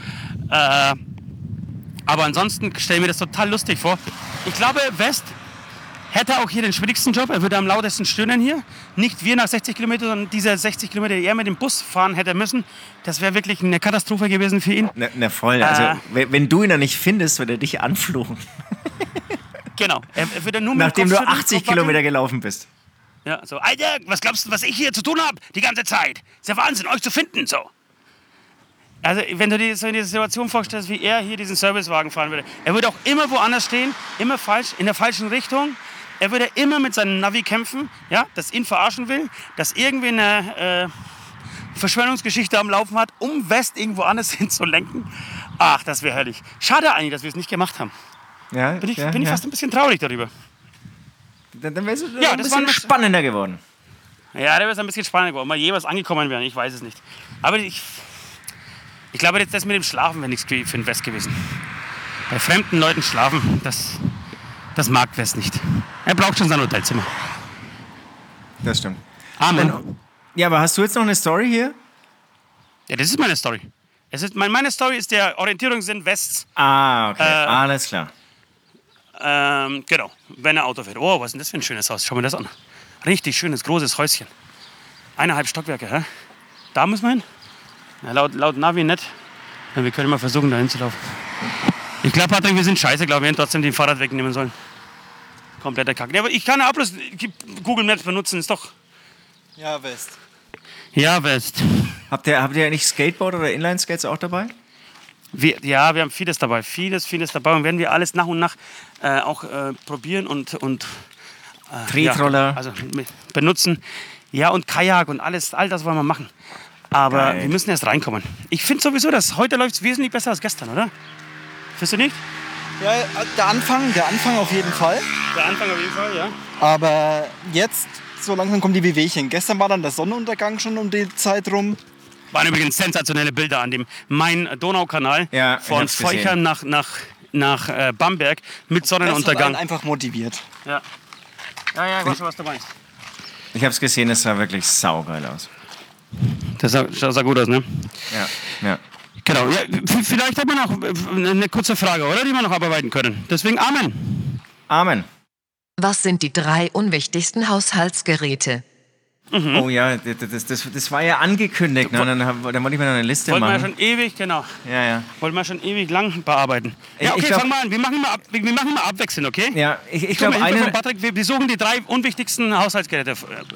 Aber ansonsten stelle ich mir das total lustig vor. Ich glaube, West hätte auch hier den schwierigsten Job. Er würde am lautesten stöhnen hier. Nicht wir nach 60 Kilometern, sondern diese 60 Kilometer, die er mit dem Bus fahren hätte müssen. Das wäre wirklich eine Katastrophe gewesen für ihn. Na voll. Also, wenn du ihn dann nicht findest, würde er dich anfluchen. Genau. Er würde nur nachdem du 80 Kilometer gelaufen bist. Ja, so, Alter, was glaubst du, was ich hier zu tun habe? Die ganze Zeit. Ist ja Wahnsinn, euch zu finden, so. Also, wenn du dir so eine Situation vorstellst, wie er hier diesen Servicewagen fahren würde. Er würde auch immer woanders stehen, immer falsch, in der falschen Richtung. Er würde immer mit seinem Navi kämpfen, ja, das ihn verarschen will, das irgendwie eine Verschwörungsgeschichte am Laufen hat, um West irgendwo anders hin zu lenken. Ach, das wäre herrlich. Schade eigentlich, dass wir es nicht gemacht haben. Ja, bin ich fast ein bisschen traurig darüber. Dann wäre es ein bisschen spannender geworden. Ja, der wäre ein bisschen spannender geworden. Mal jeweils angekommen wären, ich weiß es nicht. Aber ich glaube, das mit dem Schlafen wäre nichts für den West gewesen. Bei fremden Leuten schlafen, das mag West nicht. Er braucht schon sein Hotelzimmer. Das stimmt. Amen. Ja, aber hast du jetzt noch eine Story hier? Ja, das ist meine Story. Meine Story ist der Orientierungssinn Wests. Ah, okay. Alles klar. Genau, wenn er Auto fährt. Oh, was ist denn das für ein schönes Haus? Schau mir das an. Richtig schönes, großes Häuschen. 1,5 Stockwerke, hä? Da müssen wir hin? Ja, laut Navi nicht. Ja, wir können mal versuchen, da hinzulaufen. Ich glaube, Patrick, wir sind scheiße, glaube ich. Wir hätten trotzdem den Fahrrad wegnehmen sollen. Kompletter Kack. Ja, aber ich kann ja auch bloß Google Maps benutzen, ist doch... Ja, West. Ja, West. Habt ihr nicht Skateboard oder Inline-Skates auch dabei? Wir haben vieles dabei. Vieles dabei. Und werden wir alles nach und nach auch probieren und Tretroller. Ja, also benutzen. Ja, und Kajak und alles, all das wollen wir machen. Aber Geil. wir müssen erst reinkommen. Ich finde sowieso, dass heute läuft es wesentlich besser als gestern, oder? Findest du nicht? Ja, der Anfang auf jeden Fall. Der Anfang auf jeden Fall, ja. Aber jetzt, so langsam kommen die Wehwehchen. Gestern war dann der Sonnenuntergang schon um die Zeit rum. Waren übrigens sensationelle Bilder an dem Main-Donau-Kanal Ja, ich von hab's gesehen. Feuchern nach Bamberg mit Das Sonnenuntergang. hat einen einfach motiviert. Ja, ich weiß schon, was du meinst. Ich habe es gesehen, es sah wirklich saugeil aus. Das sah gut aus, ne? Ja. Genau. Ja, vielleicht hat man noch eine kurze Frage, oder? Die wir noch abarbeiten können. Deswegen Amen. Amen. Was sind die 3 unwichtigsten Haushaltsgeräte? Oh ja, das war ja angekündigt. Ne? Dann wollte ich mir noch eine Liste Wollten wir ja machen. schon ewig, genau. Ja. Wollten wir schon ewig lang bearbeiten. Ja, Ich okay, glaub- fang mal an. Wir machen immer abwechselnd, okay? Ja, ich Guck glaube, mal, Hilfe eine. von Patrick, wir suchen die 3 unwichtigsten Haushaltsgeräte.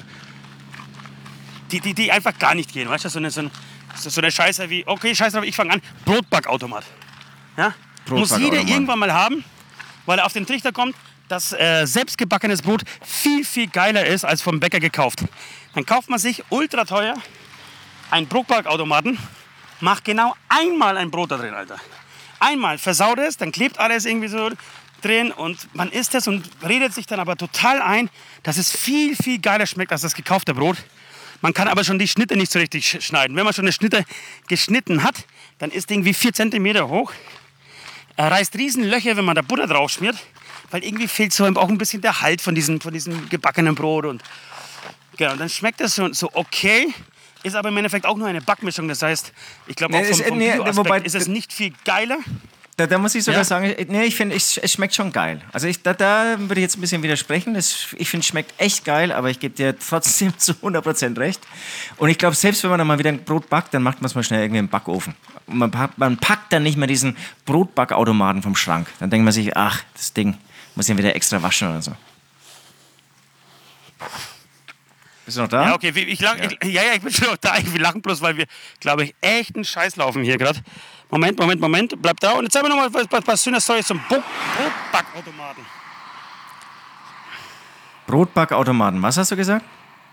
Die einfach gar nicht gehen. Weißt du, so eine Scheiße wie, okay, scheiß drauf, ich fange an. Brotbackautomat. Ja? Muss jeder Brotbackautomat. irgendwann mal haben, weil er auf den Trichter kommt, dass selbstgebackenes Brot viel, viel geiler ist als vom Bäcker gekauft. Dann kauft man sich ultra teuer einen Brotbackautomaten, macht genau einmal ein Brot da drin, Alter. Einmal versaut es, dann klebt alles irgendwie so drin und man isst es und redet sich dann aber total ein, dass es viel, viel geiler schmeckt als das gekaufte Brot. Man kann aber schon die Schnitte nicht so richtig schneiden. Wenn man schon eine Schnitte geschnitten hat, dann ist die irgendwie 4 cm hoch. Er reißt riesen Löcher, wenn man da Butter drauf schmiert, weil irgendwie fehlt so auch ein bisschen der Halt von diesem gebackenen Brot. Und genau, dann schmeckt das so okay, ist aber im Endeffekt auch nur eine Backmischung. Das heißt, ich glaube, auch vom Bio-Aspekt wobei- ist es nicht viel geiler. Da muss ich sogar Ja? sagen, nee, ich finde, es schmeckt schon geil. Also da würde ich jetzt ein bisschen widersprechen. Ich finde, es schmeckt echt geil, aber ich gebe dir trotzdem zu 100% recht. Und ich glaube, selbst wenn man dann mal wieder ein Brot backt, dann macht man es mal schnell irgendwie im Backofen. Und man packt dann nicht mehr diesen Brotbackautomaten vom Schrank. Dann denkt man sich, ach, das Ding muss ich wieder extra waschen oder so. Bist du noch da? Ja, okay, ich bin schon noch da. Wir lachen bloß, weil wir, glaube ich, echt einen Scheiß laufen hier gerade. Moment, bleib da. Und jetzt haben wir noch mal was schönes Story zum Brotbackautomaten. Brotbackautomaten, was hast du gesagt?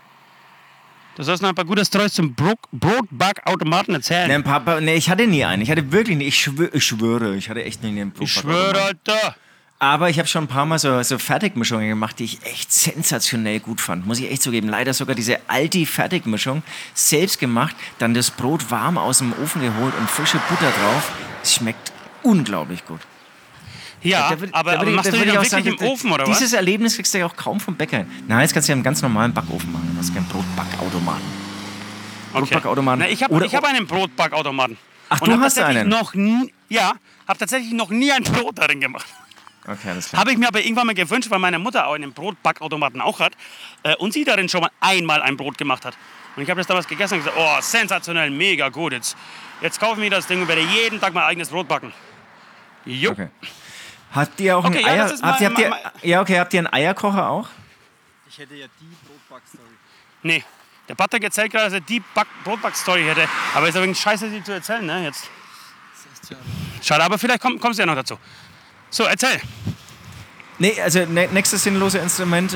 Du sollst noch ein paar gute Storys zum Brotbackautomaten erzählen. Nee, ich hatte nie einen. Ich hatte wirklich nie. Ich schwöre, ich hatte echt nie einen Ich Brotbackautomaten. schwöre, Alter. Aber ich habe schon ein paar Mal so Fertigmischungen gemacht, die ich echt sensationell gut fand. Muss ich echt zugeben. Leider sogar diese Aldi-Fertigmischung selbst gemacht, dann das Brot warm aus dem Ofen geholt und frische Butter drauf. Es schmeckt unglaublich gut. Ja, aber machst du die dann wirklich sagen, im Ofen, oder was? Dieses Erlebnis kriegst du ja auch kaum vom Bäcker. Nein, jetzt kannst du ja einen ganz normalen Backofen machen. Du hast keinen Brotbackautomaten. Brotbackautomaten. Na, ich hab einen Brotbackautomaten. Ach, Und du hab hast tatsächlich einen? Habe tatsächlich noch nie ein Brot darin gemacht. Okay, alles klar. Habe ich mir aber irgendwann mal gewünscht, weil meine Mutter auch einen Brotbackautomaten auch hat und sie darin schon mal einmal ein Brot gemacht hat. Und ich habe das damals gegessen und gesagt, oh, sensationell, mega gut. Jetzt kaufe ich mir das Ding und werde jeden Tag mein eigenes Brot backen. Jo. Okay. Habt ihr auch Okay, einen ja, Eier... das ist habt ihr einen Eierkocher auch? Ich hätte ja die Brotbackstory. Nee, der Patrick erzählt gerade, dass er die Brotback-Story hätte. Aber ist ja wegen Scheiße, die zu erzählen, ne? Jetzt. Schade, aber vielleicht kommst du ja noch dazu. So, erzähl. Nee, also nächstes sinnlose Instrument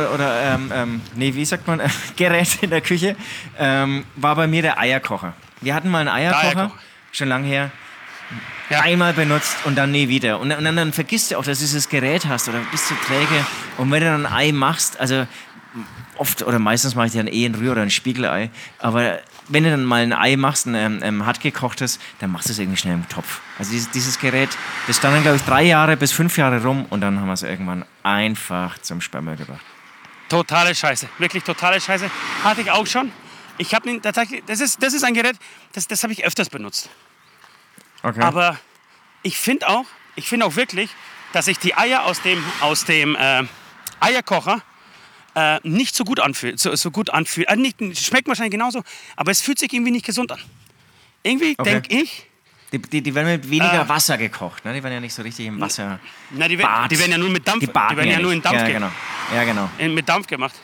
wie sagt man, Gerät in der Küche, war bei mir der Eierkocher. Wir hatten mal einen Eierkocher, Eierkocher. schon lang her, Ja. einmal benutzt und dann nie wieder. Und dann vergisst du auch, dass du dieses Gerät hast oder bist du träge. Und wenn du dann ein Ei machst, also oft oder meistens mache ich dann ein Rühr- oder ein Spiegelei, aber wenn du dann mal ein Ei machst, ein hart gekochtes, dann machst du es irgendwie schnell im Topf. Also dieses Gerät, das stand dann, glaube ich, 3 Jahre bis 5 Jahre rum und dann haben wir es irgendwann einfach zum Sperrmüll gebracht. Totale Scheiße. Wirklich totale Scheiße. Hatte ich auch schon. Ich habe tatsächlich, das ist ein Gerät, das habe ich öfters benutzt. Okay. Aber ich finde auch wirklich, dass sich die Eier aus dem Eierkocher nicht so gut anfühlt. Schmeckt wahrscheinlich genauso, aber es fühlt sich irgendwie nicht gesund an. Irgendwie Okay. denke ich, Die werden mit weniger Wasser gekocht, ne? Die werden ja nicht so richtig im Wasser. die werden ja nur mit Dampf, Die baden werden ja nur in nicht. Dampf Ja, genau. mit Dampf gemacht.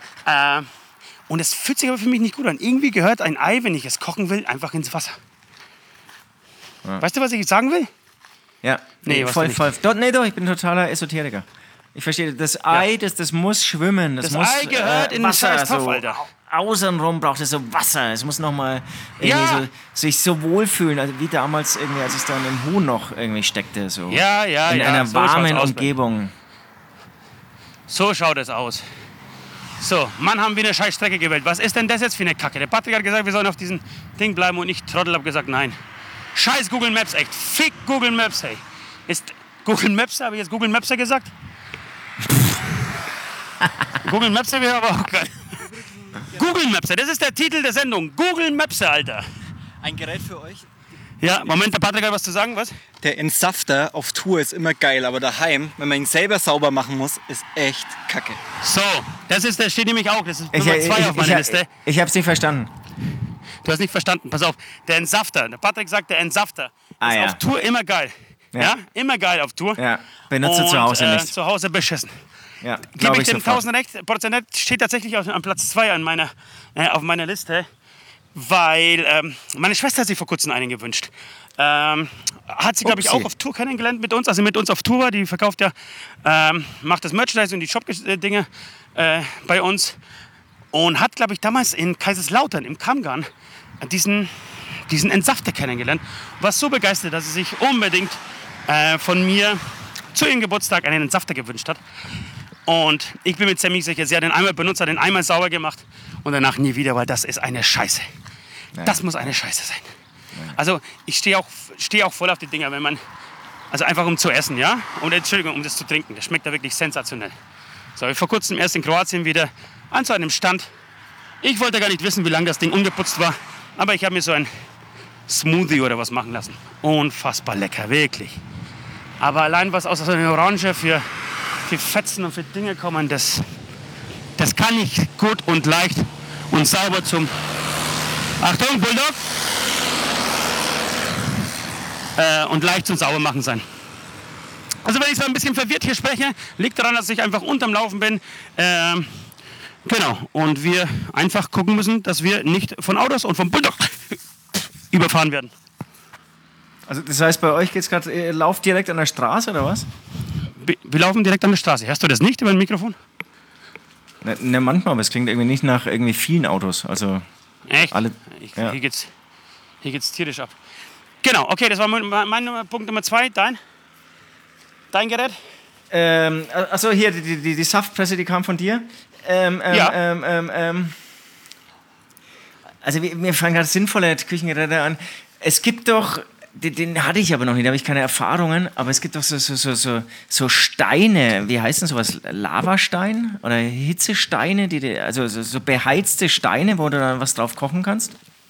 Und es fühlt sich aber für mich nicht gut an. Irgendwie gehört ein Ei, wenn ich es kochen will, einfach ins Wasser. Ja. Weißt du, was ich sagen will? Ja, Nee, voll. weißt Doch, ich bin totaler Esoteriker. Ich verstehe, das Ei, das muss schwimmen. Das muss Ei gehört in den Wasser, scheiß Topf, so Alter. außenrum braucht es so Wasser. Es muss nochmal sich so wohlfühlen, also wie damals irgendwie, als es dann im Huhn noch irgendwie steckte. So. In einer so warmen Umgebung. So schaut es aus. So, Mann, haben wir eine scheiß Strecke gewählt. Was ist denn das jetzt für eine Kacke? Der Patrick hat gesagt, wir sollen auf diesem Ding bleiben und ich, Trottel, habe gesagt, nein. Scheiß Google Maps, echt. Fick Google Maps, hey. Ist Google Maps, habe ich jetzt Google Maps gesagt? Google Maps habe ich aber auch geil. Google Maps, das ist der Titel der Sendung. Google Maps, Alter. Ein Gerät für euch? Ja, Moment, der Patrick hat was zu sagen, was? Der Entsafter auf Tour ist immer geil, aber daheim, wenn man ihn selber sauber machen muss, ist echt kacke. So, das steht nämlich auch, das ist Nummer 2 auf meiner Liste. Ich habe es nicht verstanden. Du hast nicht verstanden, pass auf. Der Entsafter, der Patrick sagt, der Entsafter ist auf Tour immer geil. Ja, immer geil auf Tour. Ja, benutze zu Hause nicht. Zu Hause beschissen. Ja, Gebe ich dem 1000% steht tatsächlich an Platz 2 auf meiner Liste, weil meine Schwester hat sich vor kurzem einen gewünscht. Hat sie, glaube ich, auch auf Tour kennengelernt mit uns, also mit uns auf Tour war. Die verkauft macht das Merchandise und die Shop-Dinge bei uns. Und hat, glaube ich, damals in Kaiserslautern im Kammgarn diesen Entsafter kennengelernt. War so begeistert, dass sie sich unbedingt von mir zu ihrem Geburtstag einen Entsafter gewünscht hat. Und ich bin mir ziemlich sicher, sie hat den einmal benutzt, hat den einmal sauber gemacht und danach nie wieder, weil das ist eine Scheiße. Nein. Das muss eine Scheiße sein. Nein. Also ich stehe auch voll auf die Dinger, wenn man, also einfach um zu essen, ja? Und Entschuldigung, um das zu trinken. Das schmeckt da wirklich sensationell. So, ich vor kurzem erst in Kroatien wieder an so einem Stand. Ich wollte gar nicht wissen, wie lange das Ding ungeputzt war, aber ich habe mir so ein Smoothie oder was machen lassen. Unfassbar lecker, wirklich. Aber allein was aus so einer Orange für Fetzen und für Dinge kommen, das kann nicht gut und leicht und sauber zum... Achtung, Bulldog! Und leicht zum Saubermachen sein. Also wenn ich so ein bisschen verwirrt hier spreche, liegt daran, dass ich einfach unterm Laufen bin. Genau. Und wir einfach gucken müssen, dass wir nicht von Autos und vom Bulldog überfahren werden. Also das heißt, bei euch geht's gerade, ihr lauft direkt an der Straße oder was? Wir laufen direkt an der Straße. Hörst du das nicht über ein Mikrofon? Ne, manchmal, aber es klingt irgendwie nicht nach irgendwie vielen Autos. Also echt? Alle, ja. Hier geht's tierisch ab. Genau, okay, das war mein Punkt Nummer 2. Dein Gerät? Achso, hier, die Saftpresse, die kam von dir. Also mir fallen gerade sinnvolle Küchengeräte an. Es gibt doch, den hatte ich aber noch nicht, da habe ich keine Erfahrungen, aber es gibt doch so Steine, wie heißt denn sowas, Lavastein oder Hitzesteine, also so beheizte Steine, wo du dann was drauf kochen kannst?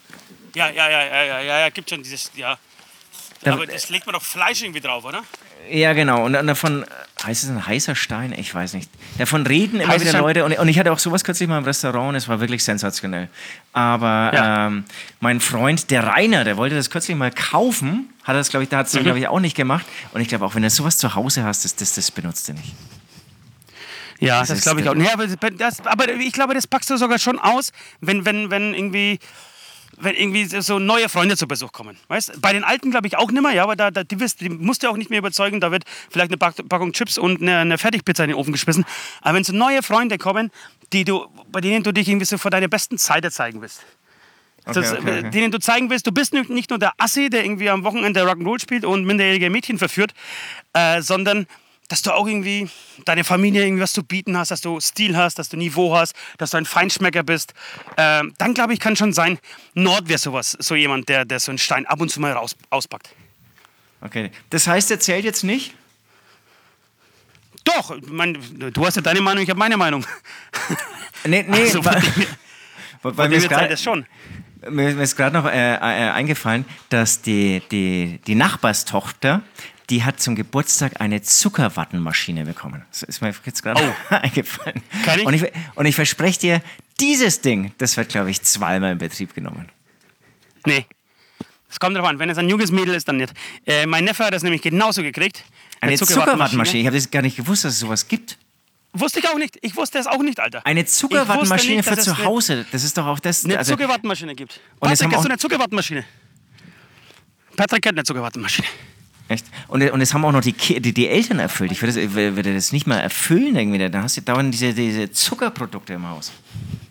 Ja, gibt schon dieses, ja. Aber das legt man doch Fleisch irgendwie drauf, oder? Ja, genau. Und davon, heißt es ein heißer Stein? Ich weiß nicht. Davon reden immer wieder Leute. Und ich hatte auch sowas kürzlich mal im Restaurant und es war wirklich sensationell. Aber mein Freund, der Rainer, der wollte das kürzlich mal kaufen. Hat das, glaube ich, auch nicht gemacht. Und ich glaube, auch wenn du sowas zu Hause hast, das benutzt du nicht. Ja, das glaube ich auch. Ja, aber ich glaube, das packst du sogar schon aus, wenn irgendwie so neue Freunde zu Besuch kommen. Weißt? Bei den Alten glaube ich auch nicht mehr, ja, aber die musst du auch nicht mehr überzeugen, da wird vielleicht eine Packung Chips und eine Fertigpizza in den Ofen geschmissen. Aber wenn so neue Freunde kommen, bei denen du dich irgendwie so vor deiner besten Seite zeigen willst. Okay. Denen du zeigen willst, du bist nicht nur der Assi, der irgendwie am Wochenende Rock'n'Roll spielt und minderjährige Mädchen verführt, sondern dass du auch irgendwie deine Familie irgendwie was zu bieten hast, dass du Stil hast, dass du Niveau hast, dass du ein Feinschmecker bist. Dann glaube ich, kann schon sein, Nord wäre so jemand, der so einen Stein ab und zu mal auspackt. Okay, das heißt, er zählt jetzt nicht? Doch, du hast ja deine Meinung, ich habe meine Meinung. Nee, also, weil mir zählt das schon. Mir ist gerade noch eingefallen, dass die Nachbarstochter, die hat zum Geburtstag eine Zuckerwattenmaschine bekommen. Das ist mir jetzt gerade eingefallen. Kann ich? Und ich verspreche dir, dieses Ding, das wird, glaube ich, 2-mal in Betrieb genommen. Nee. Es kommt drauf an, wenn es ein junges Mädel ist, dann nicht. Mein Neffe hat das nämlich genauso gekriegt. Eine Zuckerwattenmaschine? Ich habe das gar nicht gewusst, dass es sowas gibt. Wusste ich auch nicht. Ich wusste es auch nicht, Alter. Eine Zuckerwattenmaschine für zu Hause. Das ist doch auch das. Eine Zuckerwattenmaschine gibt. Patrick, kennst du eine Zuckerwattenmaschine? Patrick kennt eine Zuckerwattenmaschine. Echt? Und es haben auch noch die Eltern erfüllt. Ich würde das nicht mal erfüllen irgendwie. Da hast du dauernd diese Zuckerprodukte im Haus.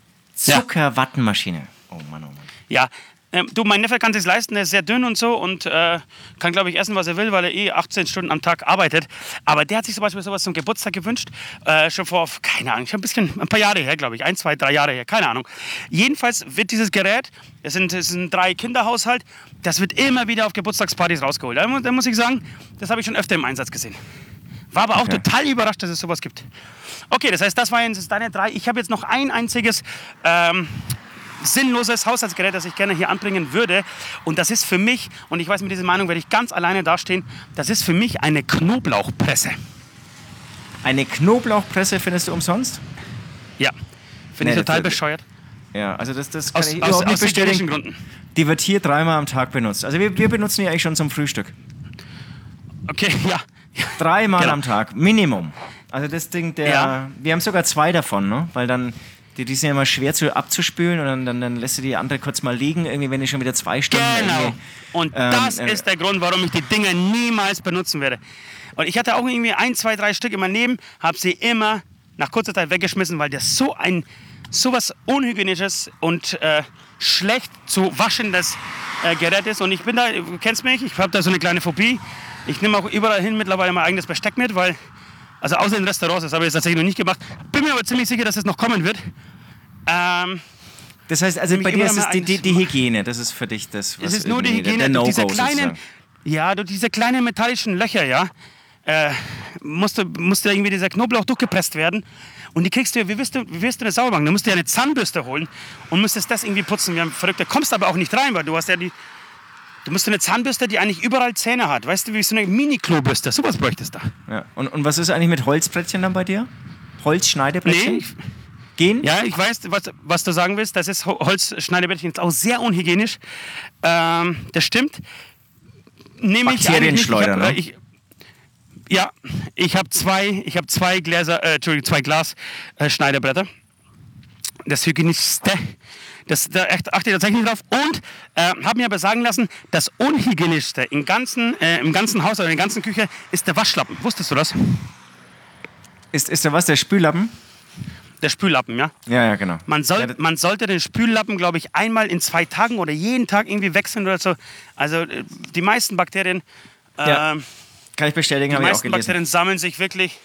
Zuckerwattenmaschine. Oh Mann, oh Mann. Ja, du, mein Neffe kann sich's leisten, der ist sehr dünn und so und kann, glaube ich, essen, was er will, weil er 18 Stunden am Tag arbeitet. Aber der hat sich zum Beispiel sowas zum Geburtstag gewünscht, schon vor, keine Ahnung, schon ein paar Jahre her, glaube ich, 1, 2, 3 Jahre her, keine Ahnung. Jedenfalls wird dieses Gerät, es sind 3 Kinderhaushalt, das wird immer wieder auf Geburtstagspartys rausgeholt. Da muss ich sagen, das habe ich schon öfter im Einsatz gesehen. War aber auch total überrascht, dass es sowas gibt. Okay, das heißt, das waren jetzt deine 3. Ich habe jetzt noch ein einziges sinnloses Haushaltsgerät, das ich gerne hier anbringen würde. Und das ist für mich, und ich weiß, mit dieser Meinung werde ich ganz alleine dastehen, das ist für mich eine Knoblauchpresse. Eine Knoblauchpresse findest du umsonst? Ja, finde ich total bescheuert. Ja, also das kann Aus ich überhaupt nicht hygienischen bestätigen. Gründen. Die wird hier 3-mal am Tag benutzt. Also wir benutzen die eigentlich schon zum Frühstück. Okay, ja. 3-mal Genau. am Tag, Minimum. Also das Ding, wir haben sogar 2 davon, ne? Weil dann, die sind ja immer schwer abzuspülen und dann lässt du die andere kurz mal liegen, irgendwie, wenn die schon wieder 2 Stunden... Genau. Und das ist der Grund, warum ich die Dinger niemals benutzen werde. Und ich hatte auch irgendwie 1, 2, 3 Stück in meinem Leben, habe sie immer nach kurzer Zeit weggeschmissen, weil das so was Unhygienisches und schlecht zu waschendes Gerät ist. Und ich bin da, du kennst mich, ich habe da so eine kleine Phobie. Ich nehme auch überall hin mittlerweile mein eigenes Besteck mit, weil, also außer in Restaurants, das habe ich jetzt tatsächlich noch nicht gemacht. Bin mir aber ziemlich sicher, dass es noch kommen wird. Das heißt, also Nämlich bei dir immer ist es mal die Hygiene, das ist für dich das, was Es ist nur die irgendwie Hygiene, der durch diese No-Go kleinen, sozusagen. durch diese kleinen metallischen Löcher, ja, musste irgendwie dieser Knoblauch durchgepresst werden. Und die kriegst du, wie wirst du das sauber machen? Du musst dir eine Zahnbürste holen und müsstest das irgendwie putzen. Wir haben Verrückte, kommst aber auch nicht rein, weil du hast ja du musst eine Zahnbürste, die eigentlich überall Zähne hat. Weißt du, wie so eine Mini-Klobürste, sowas bräuchtest du da. Ja. Und was ist eigentlich mit Holzbrettchen dann bei dir? Holzschneidebrettchen? Nee, Gehen? ja, ich weiß, was du sagen willst. Das ist Holzschneidebrettchen, ist auch sehr unhygienisch. Das stimmt. Nehme ich Bakterienschleuder, ne? Ja, ich habe zwei Glas-Schneiderbretter. Das hygienischste. Da achte ich tatsächlich drauf. Und habe mir aber sagen lassen, das unhygienischste im ganzen Haus oder in der ganzen Küche ist der Waschlappen. Wusstest du das? Ist der was, der Spüllappen? Der Spüllappen, ja. Ja, genau. Man sollte den Spüllappen, glaube ich, einmal in 2 Tagen oder jeden Tag irgendwie wechseln oder so. Also die meisten Bakterien, Kann ich bestätigen, habe ich auch gelesen. Bakterien sammeln sich wirklich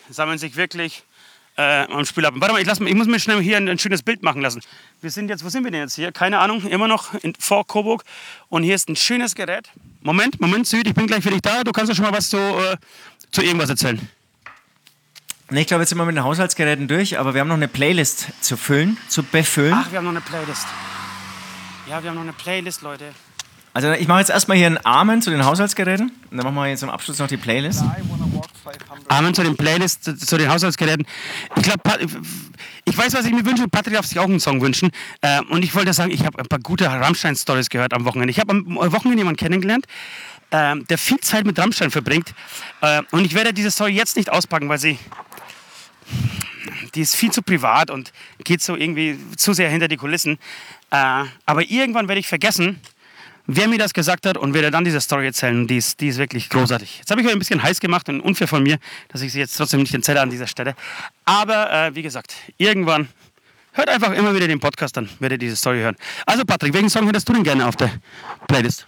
am Spüllappen. Warte mal, ich muss mir schnell hier ein schönes Bild machen lassen. Wo sind wir denn jetzt hier? Keine Ahnung, immer noch vor Coburg. Und hier ist ein schönes Gerät. Moment, Süd, ich bin gleich für dich da. Du kannst ja schon mal was zu irgendwas erzählen. Nee, ich glaube, jetzt sind wir mit den Haushaltsgeräten durch, aber wir haben noch eine Playlist zu befüllen. Ach, wir haben noch eine Playlist. Ja, wir haben noch eine Playlist, Leute. Also ich mache jetzt erstmal hier einen Amen zu den Haushaltsgeräten und dann machen wir jetzt zum Abschluss noch die Playlist. Amen zu den Playlists, zu den Haushaltsgeräten. Ich glaube, ich weiß, was ich mir wünsche. Patrick darf sich auch einen Song wünschen. Und ich wollte sagen, ich habe ein paar gute Rammstein-Stories gehört am Wochenende. Ich habe am Wochenende jemanden kennengelernt, der viel Zeit mit Rammstein verbringt. Und ich werde diese Story jetzt nicht auspacken, weil die ist viel zu privat und geht so irgendwie zu sehr hinter die Kulissen. Aber irgendwann werde ich vergessen, wer mir das gesagt hat und werde dann diese Story erzählen. Die ist wirklich großartig. Jetzt habe ich euch ein bisschen heiß gemacht und unfair von mir, dass ich sie jetzt trotzdem nicht erzähle an dieser Stelle. Aber wie gesagt, irgendwann hört einfach immer wieder den Podcast, dann werdet ihr diese Story hören. Also Patrick, welchen Song hättest du denn gerne auf der Playlist?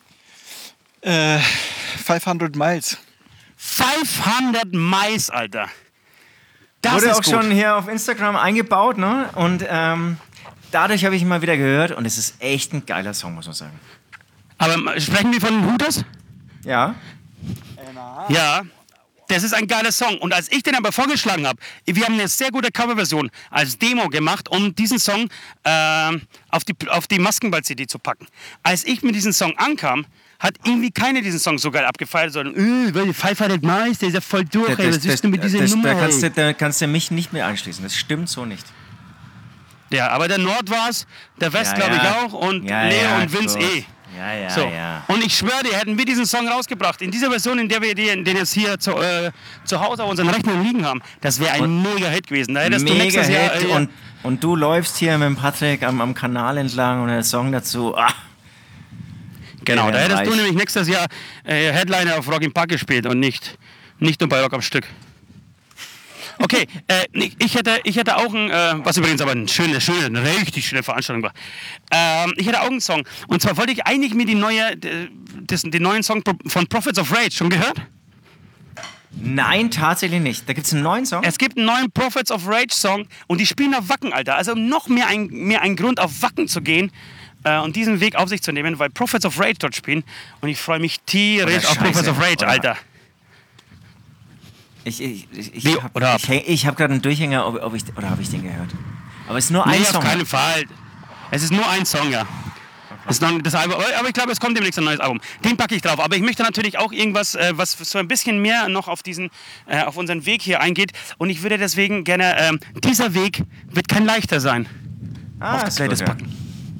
500 Miles. 500 Miles, Alter. Das Wurde ist auch gut. schon hier auf Instagram eingebaut, ne? Und dadurch habe ich ihn mal wieder gehört und es ist echt ein geiler Song, muss man sagen. Aber sprechen wir von den Hooters? Ja. Ja, das ist ein geiler Song. Und als ich den aber vorgeschlagen habe, wir haben eine sehr gute Coverversion als Demo gemacht, um diesen Song auf die Maskenball-CD zu packen. Als ich mit diesem Song ankam, hat irgendwie keiner diesen Song so geil abgefeiert, sondern, weil 500 Miles, der ist ja voll durch, ey, was ist denn mit dieser Nummer? Da kannst du mich nicht mehr anschließen, das stimmt so nicht. Ja, aber der Nord war's, der West Ja, glaube ich ja. auch und Ja, Leo ja, und Vince gut. eh. Ja, So. ja. Und ich schwöre dir, hätten wir diesen Song rausgebracht, in dieser Version, in der wir den jetzt hier zu Hause auf unseren Rechnern liegen haben, das wäre ein Mega-Hit gewesen. Da hättest du Mega nächstes Jahr, Hit und du läufst hier mit dem Patrick am Kanal entlang und der Song dazu, genau, da wären hättest du reich. nämlich nächstes Jahr Headliner auf Rock im Park gespielt und nicht nur bei Rock am Stück. Okay, ich hätte auch was übrigens aber eine richtig schöne Veranstaltung war. Ich hätte auch einen Song. Und zwar wollte ich eigentlich mir den neuen Song von Prophets of Rage schon gehört? Nein, tatsächlich nicht. Da gibt es einen neuen Song? Es gibt einen neuen Prophets of Rage Song und die spielen auf Wacken, Alter. Also noch mehr ein Grund, auf Wacken zu gehen und diesen Weg auf sich zu nehmen, weil Prophets of Rage dort spielen. Und ich freue mich tierisch auf Prophets of Rage, Alter. Ich habe gerade einen Durchhänger, habe ich den gehört? Aber es ist nur ein Song. Auf keinen Fall. Es ist nur ein Song, ja. Das Album, aber ich glaube, es kommt demnächst ein neues Album. Den packe ich drauf. Aber ich möchte natürlich auch irgendwas, was so ein bisschen mehr noch auf unseren Weg hier eingeht. Und ich würde deswegen gerne, dieser Weg wird kein leichter sein. Auf das Playlist packen.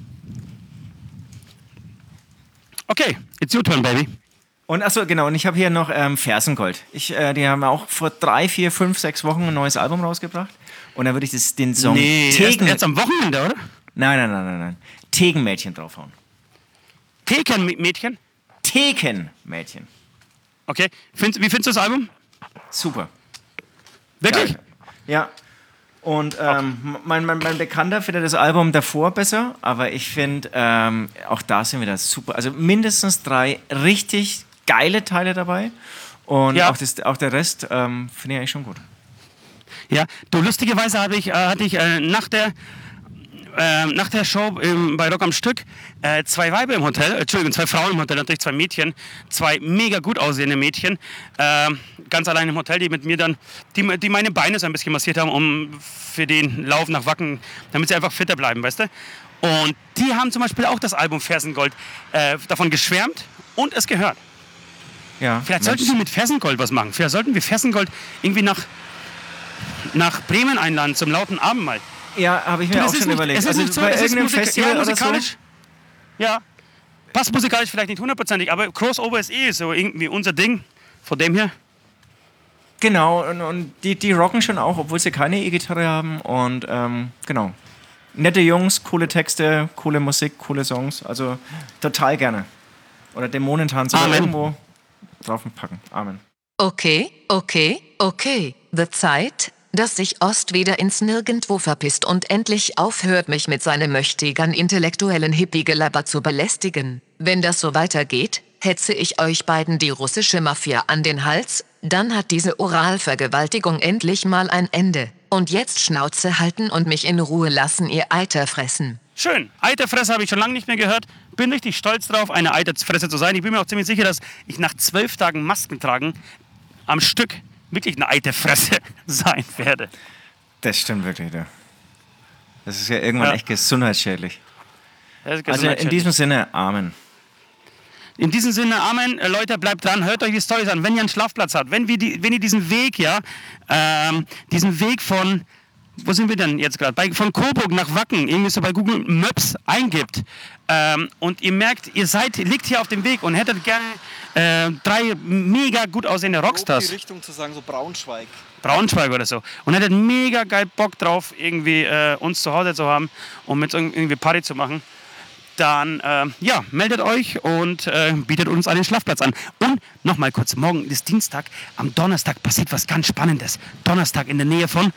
Okay, it's your turn, baby. Und achso, genau, und ich habe hier noch Fersengold. Die haben auch vor 3, 4, 5, 6 Wochen ein neues Album rausgebracht. Und da würde ich den Song jetzt am Wochenende, oder? Nein. Tegenmädchen draufhauen. Tegenmädchen? Tegenmädchen. Okay. Wie findest du das Album? Super. Wirklich? Geil. Ja. Und mein Bekannter findet das Album davor besser, aber ich finde, auch da sind wir das super. Also mindestens 3 richtig geile Teile dabei. Und auch der Rest finde ich eigentlich schon gut. Ja, lustigerweise hatte ich nach der Show bei Rock am Stück 2 Weiber im Hotel, 2 Frauen im Hotel, natürlich 2 Mädchen, 2 mega gut aussehende Mädchen, ganz allein im Hotel, die mit mir dann, die meine Beine so ein bisschen massiert haben, um für den Lauf nach Wacken, damit sie einfach fitter bleiben, weißt du? Und die haben zum Beispiel auch das Album Fersengold davon geschwärmt und es gehört. Ja, vielleicht sollten wir mit Fersengold was machen. Vielleicht sollten wir Fersengold irgendwie nach Bremen einladen zum lauten Abendmahl. Ja, habe ich mir auch schon überlegt. Also bei irgendeinem Festival musikalisch? Ja, passt musikalisch vielleicht nicht 100%, aber Crossover ist so irgendwie unser Ding. Von dem her. Genau, und die rocken schon auch, obwohl sie keine E-Gitarre haben. Und genau. Nette Jungs, coole Texte, coole Musik, coole Songs. Also total gerne. Oder Dämonentanz oder irgendwo drauf packen. Amen. Okay. The Zeit, dass sich Ost wieder ins Nirgendwo verpisst und endlich aufhört, mich mit seinem möchtegern intellektuellen Hippie-Gelaber zu belästigen. Wenn das so weitergeht, hetze ich euch beiden die russische Mafia an den Hals, dann hat diese Oralvergewaltigung endlich mal ein Ende. Und jetzt Schnauze halten und mich in Ruhe lassen, ihr Eiterfressen. Schön. Eiterfresse habe ich schon lange nicht mehr gehört. Bin richtig stolz drauf, eine Eiterfresse zu sein. Ich bin mir auch ziemlich sicher, dass ich nach 12 Tagen Masken tragen am Stück wirklich eine Eiterfresse sein werde. Das stimmt wirklich, ja. Das ist ja irgendwann echt gesundheitsschädlich. Also in diesem Sinne, Amen. In diesem Sinne, Amen. Leute, bleibt dran, hört euch die Storys an. Wenn ihr einen Schlafplatz habt, wenn ihr diesen Weg, diesen Weg von, wo sind wir denn jetzt gerade? Von Coburg nach Wacken, irgendwie so bei Google Maps eingibt und ihr merkt, ihr liegt hier auf dem Weg und hättet gerne 3 mega gut aussehende Rockstars. Die Richtung zu sagen, so Braunschweig. Braunschweig oder so. Und hättet mega geil Bock drauf, irgendwie uns zu Hause zu haben und mit irgendwie Party zu machen. Dann meldet euch und bietet uns einen Schlafplatz an. Und nochmal kurz, morgen ist Dienstag, am Donnerstag passiert was ganz Spannendes. Donnerstag in der Nähe von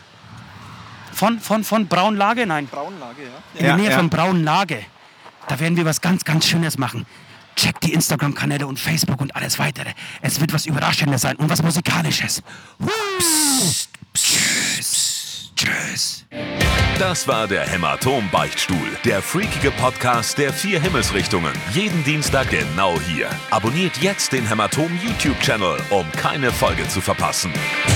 Braunlage? Nein. Braunlage, ja. In der Nähe von Braunlage. Da werden wir was ganz, ganz Schönes machen. Checkt die Instagram-Kanäle und Facebook und alles weitere. Es wird was Überraschendes sein und was Musikalisches. Psst, psst, tschüss. Das war der Hämatom-Beichtstuhl, der freakige Podcast der 4 Himmelsrichtungen. Jeden Dienstag genau hier. Abonniert jetzt den Hämatom-YouTube-Channel, um keine Folge zu verpassen.